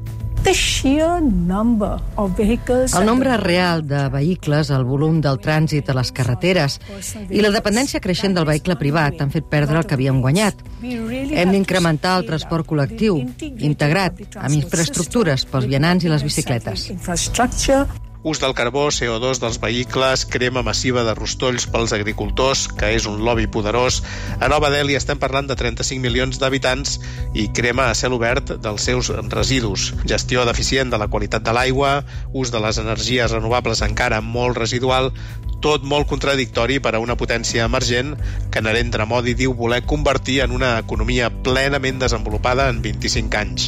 El nombre real de vehicles, el volum del trànsit a les carreteres i la dependència creixent del vehicle privat han fet perdre el que havíem guanyat. Hem d'incrementar el transport col·lectiu, integrat, amb infraestructures pels vianants i les bicicletes. ús del carbó, CO2 dels vehicles, crema massiva de rostolls pels agricultors, que és un lobby poderós. A Nova Delhi estem parlant de 35 milions d'habitants i crema a cel obert dels seus residus. Gestió deficient de la qualitat de l'aigua, ús de les energies renovables encara molt residual, tot molt contradictori per a una potència emergent que Narendra Modi diu voler convertir en una economia plenament desenvolupada en 25 anys.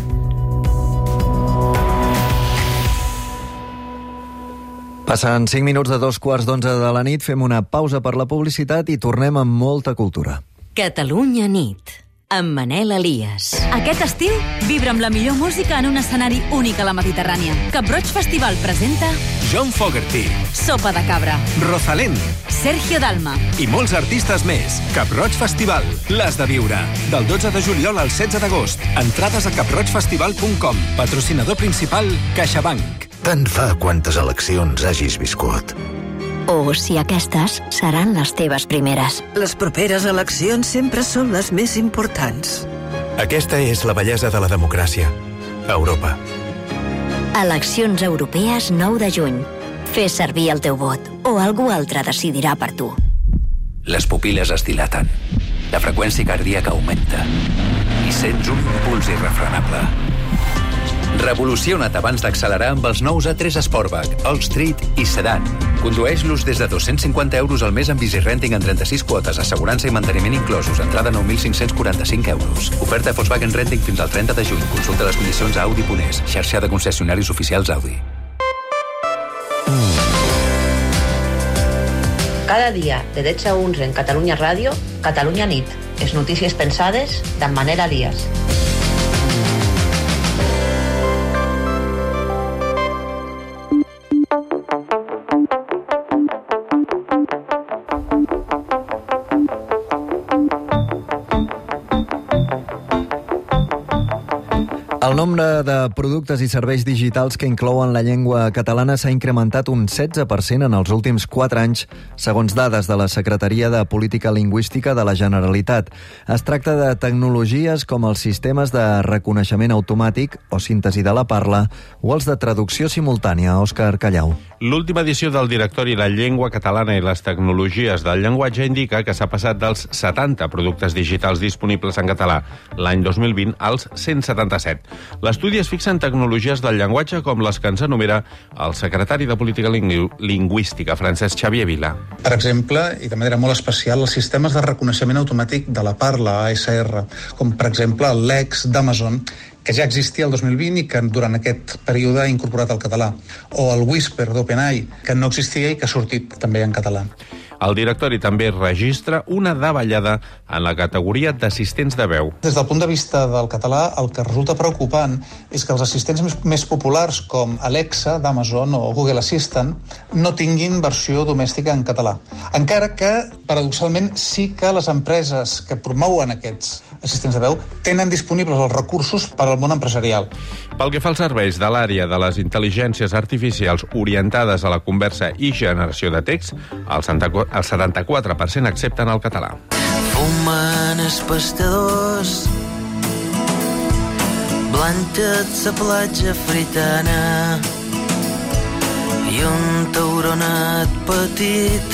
Passen 5 minuts de 2:15 de la nit, fem una pausa per la publicitat i tornem amb molta cultura. Catalunya nit, amb Manel Elias. Aquest estiu, vibra amb la millor música en un escenari únic a la Mediterrània. Cap-roig Festival presenta John Fogerty, Sopa de Cabra, Rosalén, Sergio Dalma i molts artistes més. Cap-roig Festival, l'has de viure. Del 12 de juliol al 16 d'agost. Entrades a caproigfestival.com. Patrocinador principal, CaixaBank. Tant fa quantes eleccions hagis viscut. O si aquestes seran les teves primeres. Les properes eleccions sempre són les més importants. Aquesta és la bellesa de la democràcia. Europa. Eleccions europees 9 de juny. Fes servir el teu vot o algú altre decidirà per tu. Les pupil·les es dilaten. La freqüència cardíaca augmenta. I sents un impuls irrefrenable. Revoluciona't abans d'accelerar amb els nous A3 Sportback, All-Street i Sedan. Condueix-los des de 250 euros al mes amb Easy Renting en 36 quotes, assegurança i manteniment inclosos, entrada 9.545 euros. Oferta Volkswagen Renting fins al 30 de juny. Consulta les condicions a Audi.es, xarxa de concessionaris oficials Audi. Cada dia, de 10 a 11 en Catalunya Ràdio, Catalunya Nit. Les notícies pensades d'en Manel Elias. El nombre de productes i serveis digitals que inclouen la llengua catalana s'ha incrementat un 16% en els últims 4 anys, segons dades de la Secretaria de Política Lingüística de la Generalitat. Es tracta de tecnologies com els sistemes de reconeixement automàtic o síntesi de la parla o els de traducció simultània. Òscar Callau. L'última edició del Directori La Llengua Catalana i les Tecnologies del Llenguatge indica que s'ha passat dels 70 productes digitals disponibles en català l'any 2020 als 177. L'estudi es fixa en tecnologies del llenguatge com les que ens enumera el secretari de Política Lingüística, Francesc Xavier Vila. Per exemple, i de manera molt especial, els sistemes de reconeixement automàtic de la parla, ASR, com per exemple el Lex d'Amazon, que ja existia el 2020 i que durant aquest període ha incorporat el català, o el Whisper d'OpenAI, que no existia i que ha sortit també en català. El directori també registra una davallada en la categoria d'assistents de veu. Des del punt de vista del català, el que resulta preocupant és que els assistents més populars com Alexa d'Amazon o Google Assistant no tinguin versió domèstica en català. Encara que, paradoxalment, sí que les empreses que promouen aquests assistents de veu tenen disponibles els recursos per al món empresarial. Pel que fa als serveis de l'àrea de les intel·ligències artificials orientades a la conversa i generació de text, el 74% accepten el català. Fumen els pastadors, blanquets a platja fritana i un tauronet petit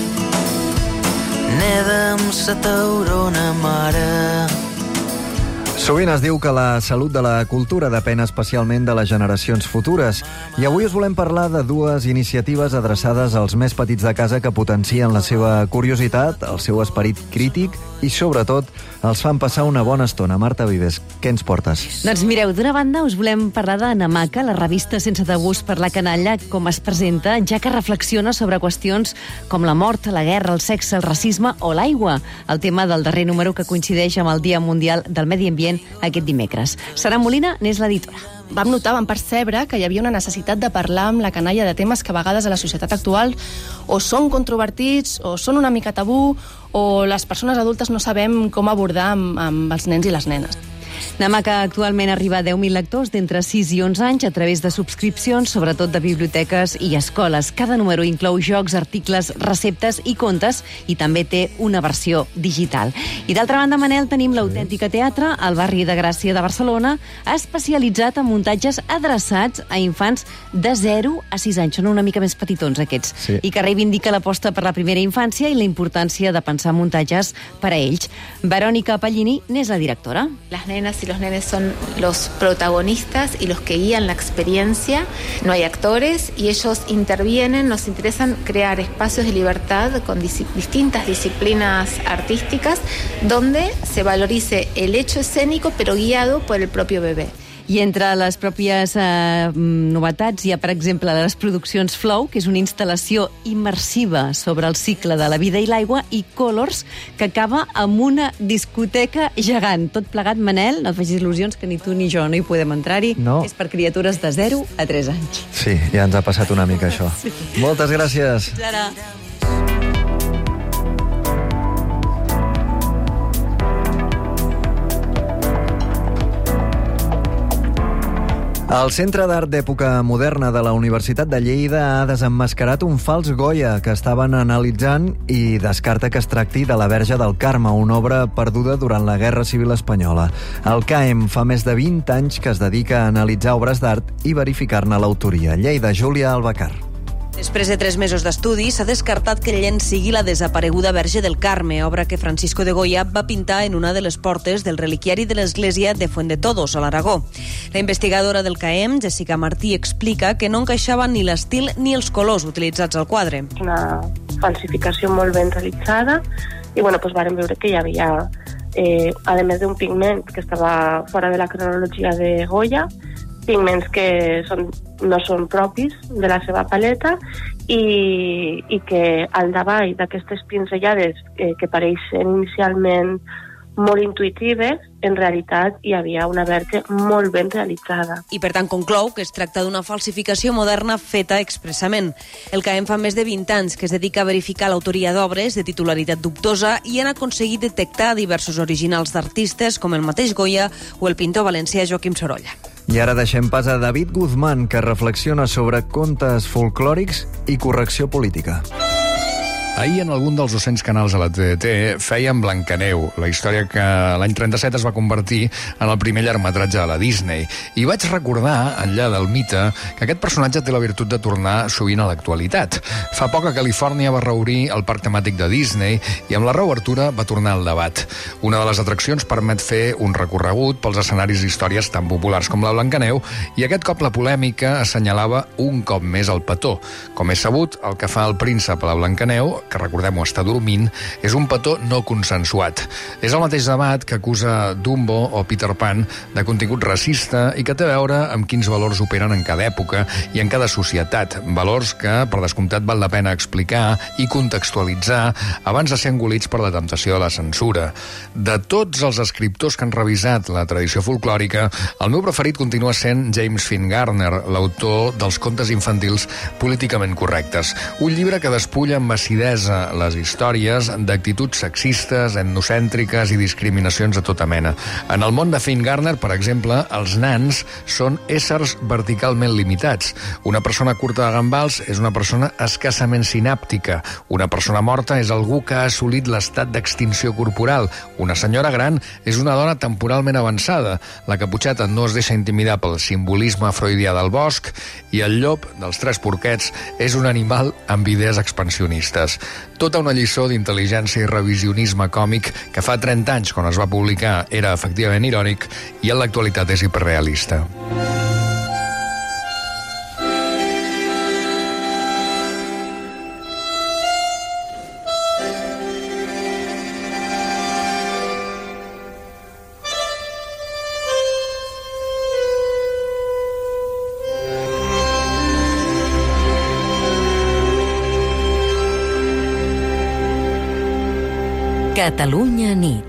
neda amb sa taurona mare. Sovint es diu que la salut de la cultura depèn especialment de les generacions futures i avui us volem parlar de dues iniciatives adreçades als més petits de casa que potencien la seva curiositat, el seu esperit crític i, sobretot, els fan passar una bona estona. Marta Vives, què ens portes? Doncs mireu, d'una banda us volem parlar de Namaca, la revista sense tabús per la canalla, com es presenta, ja que reflexiona sobre qüestions com la mort, la guerra, el sexe, el racisme o l'aigua, el tema del darrer número que coincideix amb el Dia Mundial del Medi Ambient aquest dimecres. Sara Molina n'és l'editora. Vam percebre que hi havia una necessitat de parlar amb la canalla de temes que a vegades a la societat actual o són controvertits o són una mica tabú o les persones adultes no sabem com abordar amb els nens i les nenes. Namaka actualment arriba a 10.000 lectors d'entre 6 i 11 anys a través de subscripcions, sobretot de biblioteques i escoles. Cada número inclou jocs, articles, receptes i contes i també té una versió digital. I d'altra banda, Manel, tenim l'Autèntica Teatre, al barri de Gràcia de Barcelona, especialitzat en muntatges adreçats a infants de 0 a 6 anys. Són una mica més petitons, aquests. Sí. I que reivindica l'aposta per la primera infància i la importància de pensar muntatges per a ells. Verònica Pallini n'és la directora. Las nenas y los nenes son los protagonistas y los que guían la experiencia. No hay actores y ellos intervienen. Nos interesan crear espacios de libertad con distintas disciplinas artísticas donde se valorice el hecho escénico pero guiado por el propio bebé. I entre les pròpies novetats hi ha, per exemple, les produccions Flow, que és una instal·lació immersiva sobre el cicle de la vida i l'aigua, i Colors, que acaba amb una discoteca gegant. Tot plegat, Manel, no et facis il·lusions que ni tu ni jo no hi podem entrar-hi. No. És per criatures de 0 a 3 anys. Sí, ja ens ha passat una mica això. Sí. Moltes gràcies. Ara. El Centre d'Art d'Època Moderna de la Universitat de Lleida ha desemmascarat un fals Goya que estaven analitzant i descarta que es tracti de la Verge del Carme, una obra perduda durant la Guerra Civil Espanyola. El CAEM fa més de 20 anys que es dedica a analitzar obres d'art i verificar-ne l'autoria. Lleida, Júlia Albacar. Després de 3 mesos d'estudi, s'ha descartat que el llenç sigui la desapareguda Verge del Carme, obra que Francisco de Goya va pintar en una de les portes del reliquiari de l'església de Fuendetodos, a l'Aragó. La investigadora del CAEM, Jessica Martí, explica que no encaixaven ni l'estil ni els colors utilitzats al quadre. Una falsificació molt ben realitzada i bueno, doncs vàrem veure que hi havia, a més d'un pigment que estava fora de la cronologia de Goya, pigments que no són propis de la seva paleta i que al davall d'aquestes pinzellades que pareixen inicialment molt intuitives, en realitat hi havia una verge molt ben realitzada. I per tant conclou que es tracta d'una falsificació moderna feta expressament. El CAEM fa més de 20 anys que es dedica a verificar l'autoria d'obres de titularitat dubtosa i han aconseguit detectar diversos originals d'artistes com el mateix Goya o el pintor valencià Joaquim Sorolla. I ara deixem pas a David Guzmán, que reflexiona sobre contes folclòrics i correcció política. Ahir, en algun dels 200 canals a la TDT, feien Blancaneu, la història que l'any 37 es va convertir en el primer llargmetratge de la Disney. I vaig recordar, enllà del mite, que aquest personatge té la virtut de tornar sovint a l'actualitat. Fa poc a Califòrnia va reobrir el parc temàtic de Disney i amb la reobertura va tornar al debat. Una de les atraccions permet fer un recorregut pels escenaris d'històries tan populars com la Blancaneu i aquest cop la polèmica assenyalava un cop més el petó. Com és sabut, el que fa el príncep a la Blancaneu, que recordem-ho està dormint, és un petó no consensuat. És el mateix debat que acusa Dumbo o Peter Pan de contingut racista i que té a veure amb quins valors operen en cada època i en cada societat. Valors que, per descomptat, val la pena explicar i contextualitzar abans de ser engolits per la temptació de la censura. De tots els escriptors que han revisat la tradició folclòrica, el meu preferit continua sent James Finn Gardner, l'autor dels contes infantils políticament correctes. Un llibre que despulla amb acidesa les històries d'actituds sexistes, etnocèntriques i discriminacions de tota mena. En el món de Finn Gardner, per exemple, els nans són éssers verticalment limitats. Una persona curta de gambals és una persona escassament sinàptica. Una persona morta és algú que ha assolit l'estat d'extinció corporal. Una senyora gran és una dona temporalment avançada. La caputxeta no es deixa intimidar pel simbolisme freudià del bosc i el llop dels 3 porquets és un animal amb idees expansionistes. Tota una lliçó d'intel·ligència i revisionisme còmic que fa 30 anys, quan es va publicar, era efectivament irònic i en l'actualitat és hiperrealista. Catalunya nit.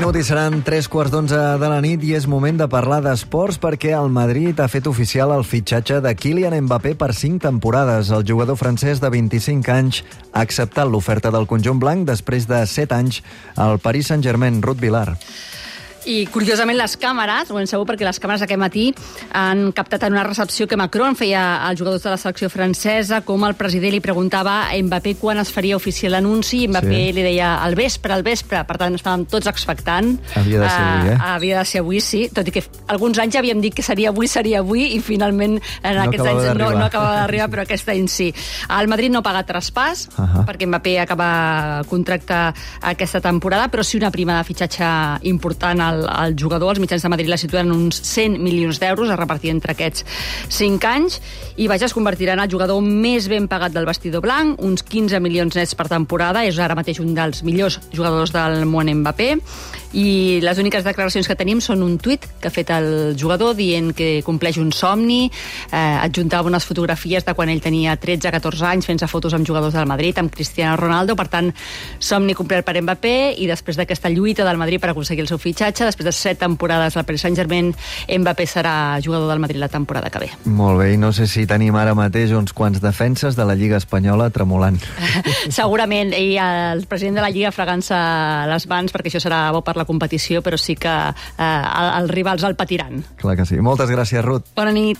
minut i seran 11:15 de la nit i és moment de parlar d'esports perquè el Madrid ha fet oficial el fitxatge de Kylian Mbappé per 5 temporades. El jugador francès de 25 anys ha acceptat l'oferta del conjunt blanc després de 7 anys al Paris Saint-Germain. Ruth Vilar. I, curiosament, les càmeres, ho ben segur perquè les càmeres aquest matí han captat en una recepció que Macron feia als jugadors de la selecció francesa, com el president li preguntava a Mbappé quan es faria oficial l'anunci, i Mbappé li deia al vespre, per tant estàvem tots expectant. Havia de ser avui, Havia de ser avui, sí, tot i que alguns anys ja havíem dit que seria avui, i finalment en aquests anys no acabava d'arribar, però aquest any sí. El Madrid no ha pagat traspàs, perquè Mbappé acaba contracte aquesta temporada, però sí una prima de fitxatge important al jugador. Els mitjans de Madrid la situen en uns 100 milions d'euros a repartir entre aquests 5 anys, i es convertirà en el jugador més ben pagat del vestidor blanc, uns 15 milions nets per temporada. És ara mateix un dels millors jugadors del món, Mbappé, i les úniques declaracions que tenim són un tuit que ha fet el jugador dient que compleix un somni, adjuntava unes fotografies de quan ell tenia 13-14 anys fent-se fotos amb jugadors del Madrid, amb Cristiano Ronaldo. Per tant, somni complert per Mbappé, i després d'aquesta lluita del Madrid per aconseguir el seu fitxatge, després de 7 temporades al Paris Saint-Germain, Mbappé serà jugador del Madrid la temporada que ve. Molt bé, i no sé si tenim ara mateix uns quants defenses de la Lliga Espanyola tremolant. Segurament, i el president de la Lliga fregant-se les mans, perquè això serà bo per la competició, però sí que els rivals el patiran. Clar que sí. Moltes gràcies, Ruth. Bona nit.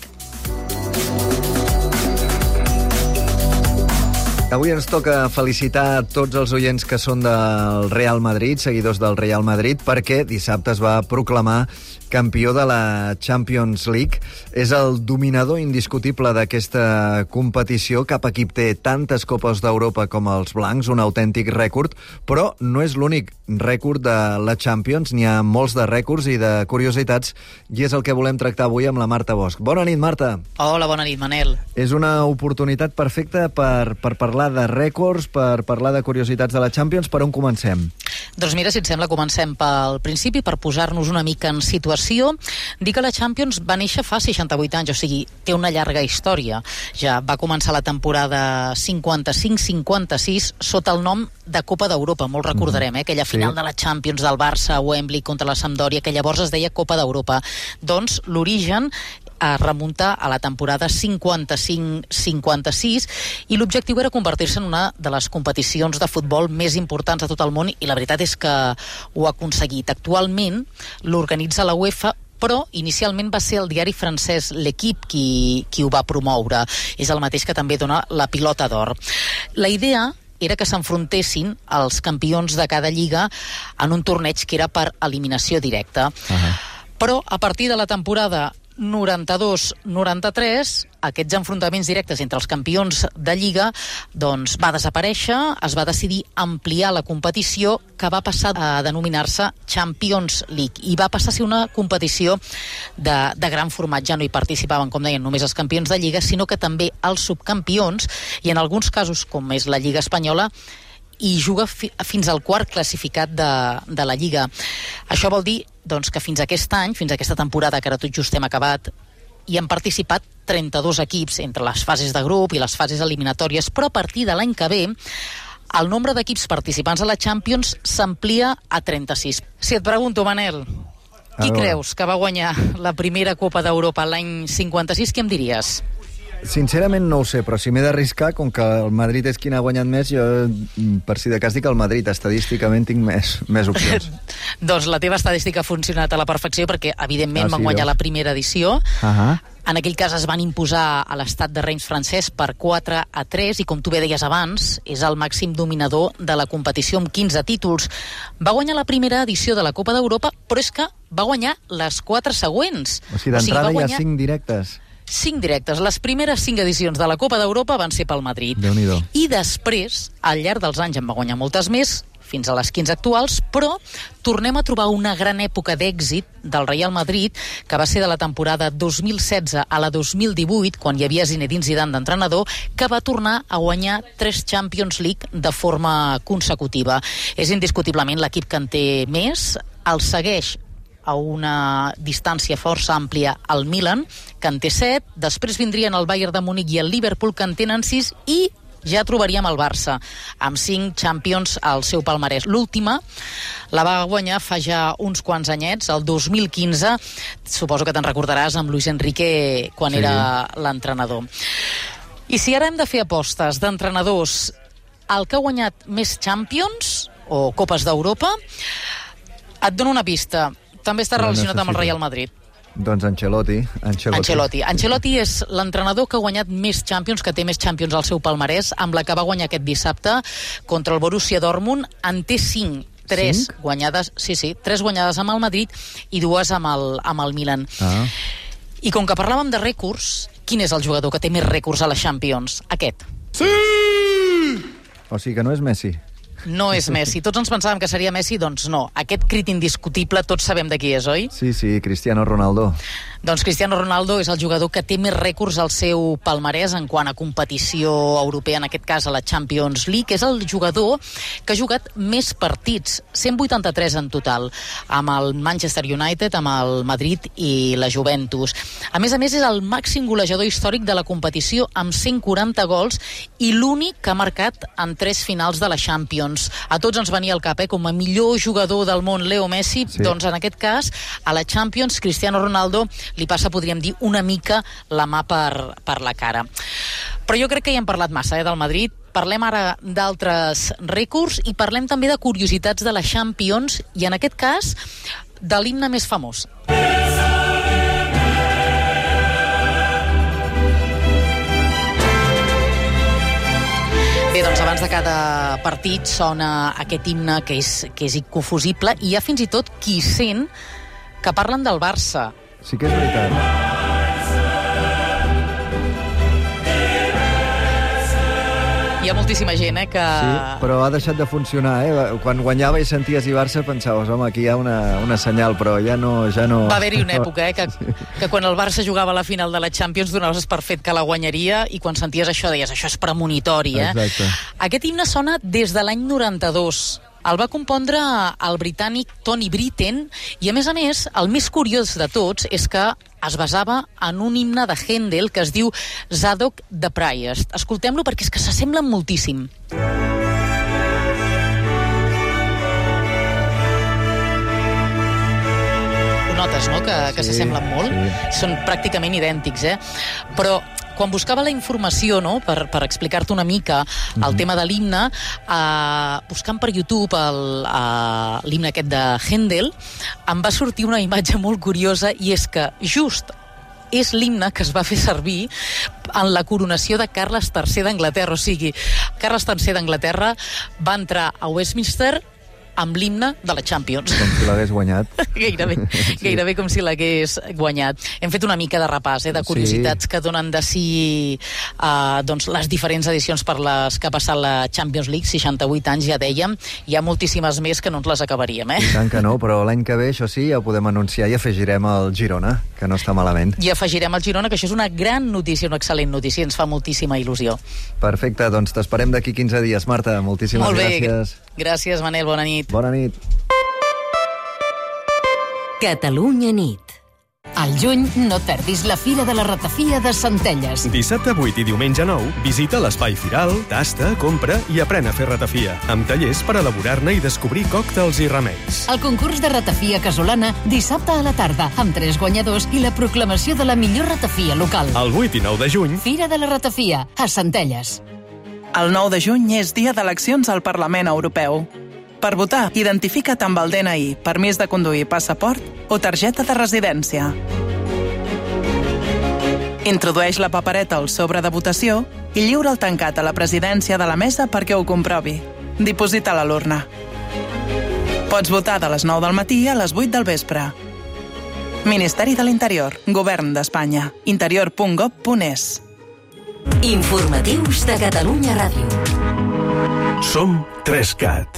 Avui ens toca felicitar tots els oients que són del Real Madrid, seguidors del Real Madrid, perquè dissabte es va proclamar campió de la Champions League. És el dominador indiscutible d'aquesta competició. Cap equip té tantes copes d'Europa com els blancs, un autèntic rècord, però no és l'únic rècord de la Champions. N'hi ha molts de rècords i de curiositats, i és el que volem tractar avui amb la Marta Bosch. Bona nit, Marta. Hola, bona nit, Manel. És una oportunitat perfecta per parlar de rècords, per parlar de curiositats de la Champions. Per on comencem? Doncs mira, si et sembla, comencem pel principi, per posar-nos una mica en situació. Dir que la Champions va néixer fa 68 anys, o sigui, té una llarga història. Ja va començar la temporada 55-56 sota el nom de Copa d'Europa, molt recordarem, aquella final de la Champions del Barça a Wembley contra la Sampdoria, que llavors es deia Copa d'Europa. Doncs l'origen es remunta a la temporada 55-56, i l'objectiu era convertir-se en una de les competicions de futbol més importants de tot el món, i la veritat és que ho ha aconseguit. Actualment l'organitza la UEFA, però inicialment va ser el diari francès L'Equipe qui ho va promoure. És el mateix que també dona la Pilota d'Or. La idea era que s'enfrontessin els campions de cada lliga en un torneig que era per eliminació directa. Però a partir de la temporada 92-93, aquests enfrontaments directes entre els campions de Lliga doncs va desaparèixer, es va decidir ampliar la competició, que va passar a denominar-se Champions League, i va passar a ser una competició de gran format. Ja no hi participaven, com deien, només els campions de Lliga, sinó que també els subcampions, i en alguns casos, com és la Lliga Espanyola, i juga fins al quart classificat de la Lliga. Això vol dir doncs, que fins aquest any, fins a aquesta temporada que ara tot just hem acabat, hi han participat 32 equips entre les fases de grup i les fases eliminatòries, però a partir de l'any que ve el nombre d'equips participants a la Champions s'amplia a 36. Si et pregunto, Manel, qui creus que va guanyar la primera Copa d'Europa l'any 56, què em diries? Sincerament no ho sé, però si m'he d'arriscar, com que el Madrid és qui n'ha guanyat més, jo per si de cas dic el Madrid, estadísticament tinc més opcions. Doncs la teva estadística ha funcionat a la perfecció, perquè evidentment van guanyar la primera edició. En aquell cas es van imposar a l'estat de Reims francès per 4-3, i com tu bé deies abans, és el màxim dominador de la competició amb 15 títols. Va guanyar la primera edició de la Copa d'Europa, però és que va guanyar les 4 següents. O sigui, d'entrada hi ha 5 directes. 5 directes. Les primeres 5 edicions de la Copa d'Europa van ser pel Madrid. Déu-n'hi-do. I després, al llarg dels anys, en va guanyar moltes més, fins a les 15 actuals, però tornem a trobar una gran època d'èxit del Real Madrid, que va ser de la temporada 2016 a la 2018, quan hi havia Zinedine Zidane d'entrenador, que va tornar a guanyar 3 Champions League de forma consecutiva. És indiscutiblement l'equip que en té més. El segueix a una distància força àmplia al Milan, que en té 7, després vindrien el Bayern de Munic i el Liverpool, que en tenen 6, i ja trobaríem el Barça, amb 5 Champions al seu palmarès. L'última la va guanyar fa ja uns quants anyets, el 2015, suposo que te'n recordaràs, amb Luis Enrique quan era l'entrenador. I si ara hem de fer apostes d'entrenadors, el que ha guanyat més Champions o Copes d'Europa, et dono una pista, també està relacionat amb el Real Madrid. Doncs Ancelotti. Ancelotti és l'entrenador que ha guanyat més Champions, que té més Champions al seu palmarès, amb la que va guanyar aquest dissabte contra el Borussia Dortmund. En té 5. 3 guanyades, 3 guanyades amb el Madrid i 2 amb el Milan. I com que parlàvem de rècords, quin és el jugador que té més rècords a la Champions? Aquest. O sigui que no és Messi. No és Messi. Tots ens pensàvem que seria Messi, doncs no. Aquest crit indiscutible, tots sabem de qui és, oi? Sí, Cristiano Ronaldo. Doncs Cristiano Ronaldo és el jugador que té més rècords al seu palmarès en quant a competició europea, en aquest cas a la Champions League. És el jugador que ha jugat més partits, 183 en total, amb el Manchester United, amb el Madrid i la Juventus. A més, és el màxim golejador històric de la competició, amb 140 gols, i l'únic que ha marcat en 3 finals de la Champions. A tots ens venia al cap, com a millor jugador del món Leo Messi, doncs en aquest cas, a la Champions, Cristiano Ronaldo li passa, podríem dir, una mica la mà per la cara. Però jo crec que ja hem parlat massa del Madrid. Parlem ara d'altres rècords i parlem també de curiositats de la Champions i, en aquest cas, de l'himne més famós. Bé, doncs abans de cada partit sona aquest himne que és inconfusible i hi ha fins i tot qui sent que parlen del Barça. Sí que és veritat. Hi ha moltíssima gent, que... Sí, però ha deixat de funcionar, Quan guanyava i senties i Barça pensaves, home, aquí hi ha una senyal, però ja no... Va haver-hi una època, que quan el Barça jugava a la final de la Champions donaves per fet que la guanyaria i quan senties això deies, això és premonitori, Exacte. Aquest himne sona des de l'any 92. El va compondre el britànic Tony Britten i, a més, el més curiós de tots és que es basava en un himne de Händel que es diu Zadok the Priest. Escoltem-lo perquè és que s'assemblen moltíssim. Ho notes, no?, que s'assemblen molt. Són pràcticament idèntics, Però quan buscava la informació, no?, per explicar-te una mica el tema de l'himne, buscant per YouTube l'himne aquest de Händel, em va sortir una imatge molt curiosa i és que just és l'himne que es va fer servir en la coronació de Carles III d'Anglaterra. O sigui, Carles III d'Anglaterra va entrar a Westminster amb l'himne de la Champions. Com si l'hagués guanyat. Gairebé com si l'hagués guanyat. Hem fet una mica de repàs, de curiositats que donen de si doncs, les diferents edicions per les que ha passat la Champions League, 68 anys, ja dèiem. Hi ha moltíssimes més que no ens les acabaríem, I tant que no, però l'any que ve, això sí, ja ho podem anunciar i afegirem el Girona, que no està malament. I afegirem el Girona, que això és una gran notícia, una excel·lent notícia, ens fa moltíssima il·lusió. Perfecte, doncs t'esperem d'aquí 15 dies. Marta, moltíssimes gràcies. Gràcies, Manel, bona nit. Bona nit. Catalunya nit. Al juny no et perdis la Fira de la Ratafia de Centelles. Dissabte 8 i diumenge 9, visita l'Espai Firal, tasta, compra i aprèn a fer ratafia, amb tallers per elaborar-ne i descobrir còctels i remeis. El concurs de ratafia casolana, dissabte a la tarda, amb 3 guanyadors i la proclamació de la millor ratafia local. El 8 i 9 de juny... Fira de la Ratafia, a Centelles. El 9 de juny és dia d'eleccions al Parlament Europeu. Per votar, identifica't amb el DNI, permís de conduir, passaport o targeta de residència. Introdueix la papereta al sobre de votació i lliura el tancat a la presidència de la mesa perquè ho comprovi. Diposita-la a l'urna. Pots votar de les 9 del matí a les 8 del vespre. Ministeri de l'Interior, Govern d'Espanya, interior.gov.es. Informatius de Catalunya Ràdio. Som 3CAT.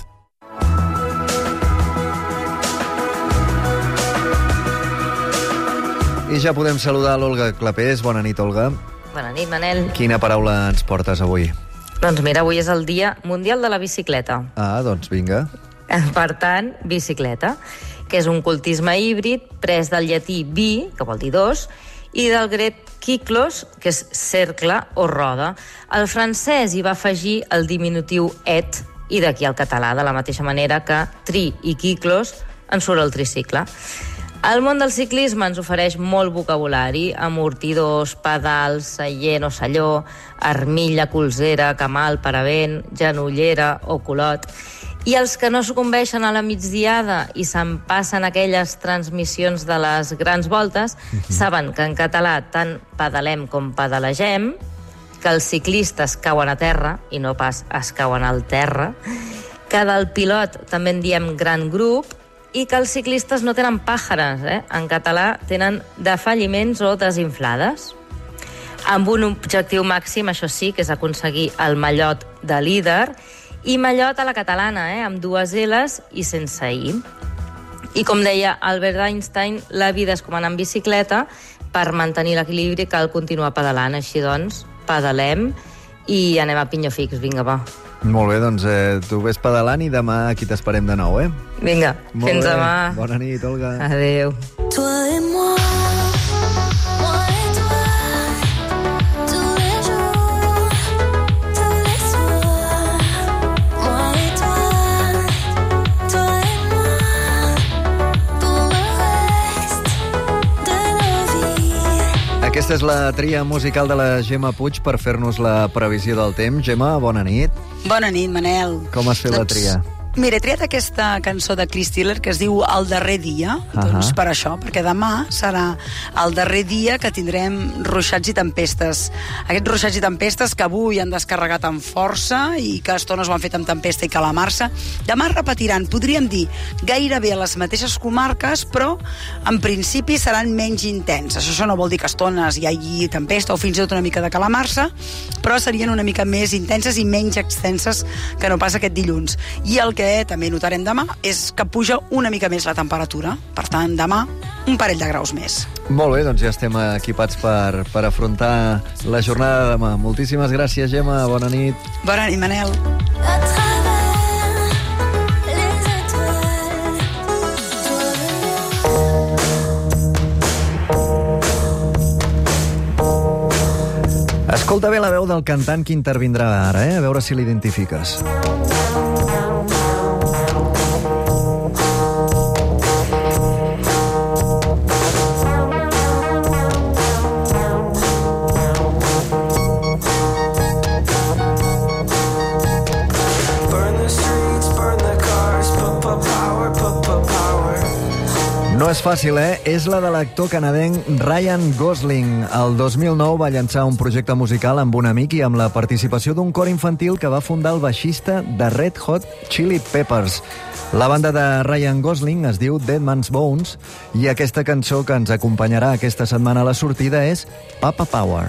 I ja podem saludar l'Olga Clapés. Bona nit, Olga. Bona nit, Manel. Quina paraula ens portes avui? Doncs mira, avui és el Dia Mundial de la Bicicleta. Ah, doncs vinga. Per tant, bicicleta, que és un cultisme híbrid pres del llatí bi, que vol dir dos, i del grec kyklos, que és cercle o roda. El francès hi va afegir el diminutiu et, i d'aquí al català, de la mateixa manera que tri i kyklos en surt el tricicle. El món del ciclisme ens ofereix molt vocabulari, amortidors, pedals, seient o salló, armilla, colzera, camal, paravent, genollera o culot. I els que no sucumbeixen a la migdiada i se'n passen aquelles transmissions de les grans voltes saben que en català tant pedalem com pedalegem, que els ciclistes cauen a terra i no pas es cauen al terra, que del pilot també en diem gran grup i que els ciclistes no tenen pàjares, en català tenen defalliments o desinflades. Amb un objectiu màxim, això sí, que és aconseguir el mallot de líder i mallot a la catalana, amb 2 L's i sense I. I com deia Albert Einstein, la vida és com anar en bicicleta, per mantenir l'equilibri cal continuar pedalant. Així doncs, pedalem i anem a pinyó fix, vinga, va. Molt bé, doncs tu ves pedalant i demà aquí t'esperem de nou, Vinga, fins demà. Bona nit, Olga. Adéu. Aquesta és la tria musical de la Gemma Puig per fer-nos la previsió del temps. Gemma, bona nit. Bona nit, Manel. Com has fet la tria? Mira, he triat aquesta cançó de Chris Tiller que es diu El darrer dia, doncs per això, perquè demà serà el darrer dia que tindrem ruixats i tempestes. Aquests ruixats i tempestes que avui han descarregat amb força i que a estones ho han fet amb tempesta i calamarsa, demà repetiran, podríem dir, gairebé a les mateixes comarques, però en principi seran menys intenses. Això no vol dir que a estones hi hagi tempesta o fins i tot una mica de calamarsa, però serien una mica més intenses i menys extenses que no pas aquest dilluns. I el que també notarem demà és que puja una mica més la temperatura. Per tant, demà, un parell de graus més. Molt bé, doncs ja estem equipats per afrontar la jornada de demà. Moltíssimes gràcies, Gemma. Bona nit. Bona nit, Manel. Escolta bé la veu del cantant que intervindrà ara, a veure si l'identifiques. No és fàcil, És la de l'actor canadenc Ryan Gosling. El 2009 va llançar un projecte musical amb un amic i amb la participació d'un cor infantil que va fundar el baixista de Red Hot Chili Peppers. La banda de Ryan Gosling es diu Dead Man's Bones i aquesta cançó que ens acompanyarà aquesta setmana a la sortida és Papa Power.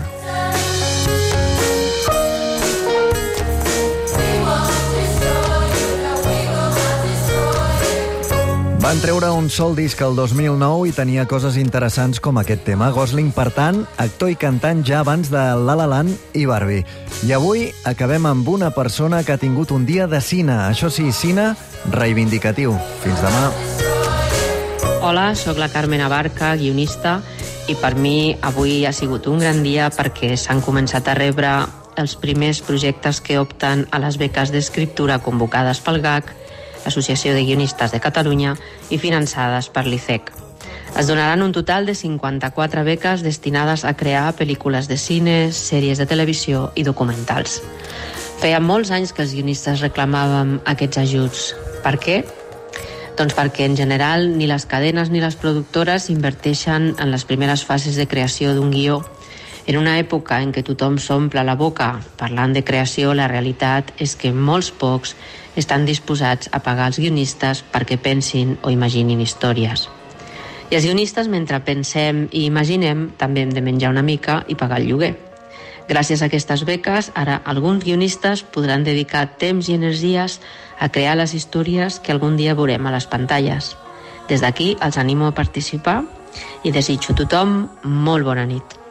Van treure un sol disc el 2009 i tenia coses interessants com aquest tema. Gosling, per tant, actor i cantant ja abans de La La Land i Barbie. I avui acabem amb una persona que ha tingut un dia de cine. Això sí, cine reivindicatiu. Fins demà. Hola, sóc la Carmen Abarca, guionista, i per mi avui ha sigut un gran dia perquè s'han començat a rebre els primers projectes que opten a les beques d'escriptura convocades pel GAC, l'Associació de Guionistes de Catalunya, i finançades per l'ICEC. Es donaran un total de 54 beques destinades a crear pel·lícules de cine, sèries de televisió i documentals. Feia molts anys que els guionistes reclamàvem aquests ajuts. Per què? Doncs perquè en general ni les cadenes ni les productores inverteixen en les primeres fases de creació d'un guió. En una època en què tothom s'omple la boca parlant de creació, la realitat és que molts pocs estan disposats a pagar els guionistes perquè pensin o imaginin històries. I els guionistes, mentre pensem i imaginem, també hem de menjar una mica i pagar el lloguer. Gràcies a aquestes beques, ara alguns guionistes podran dedicar temps i energies a crear les històries que algun dia veurem a les pantalles. Des d'aquí els animo a participar i desitjo a tothom molt bona nit.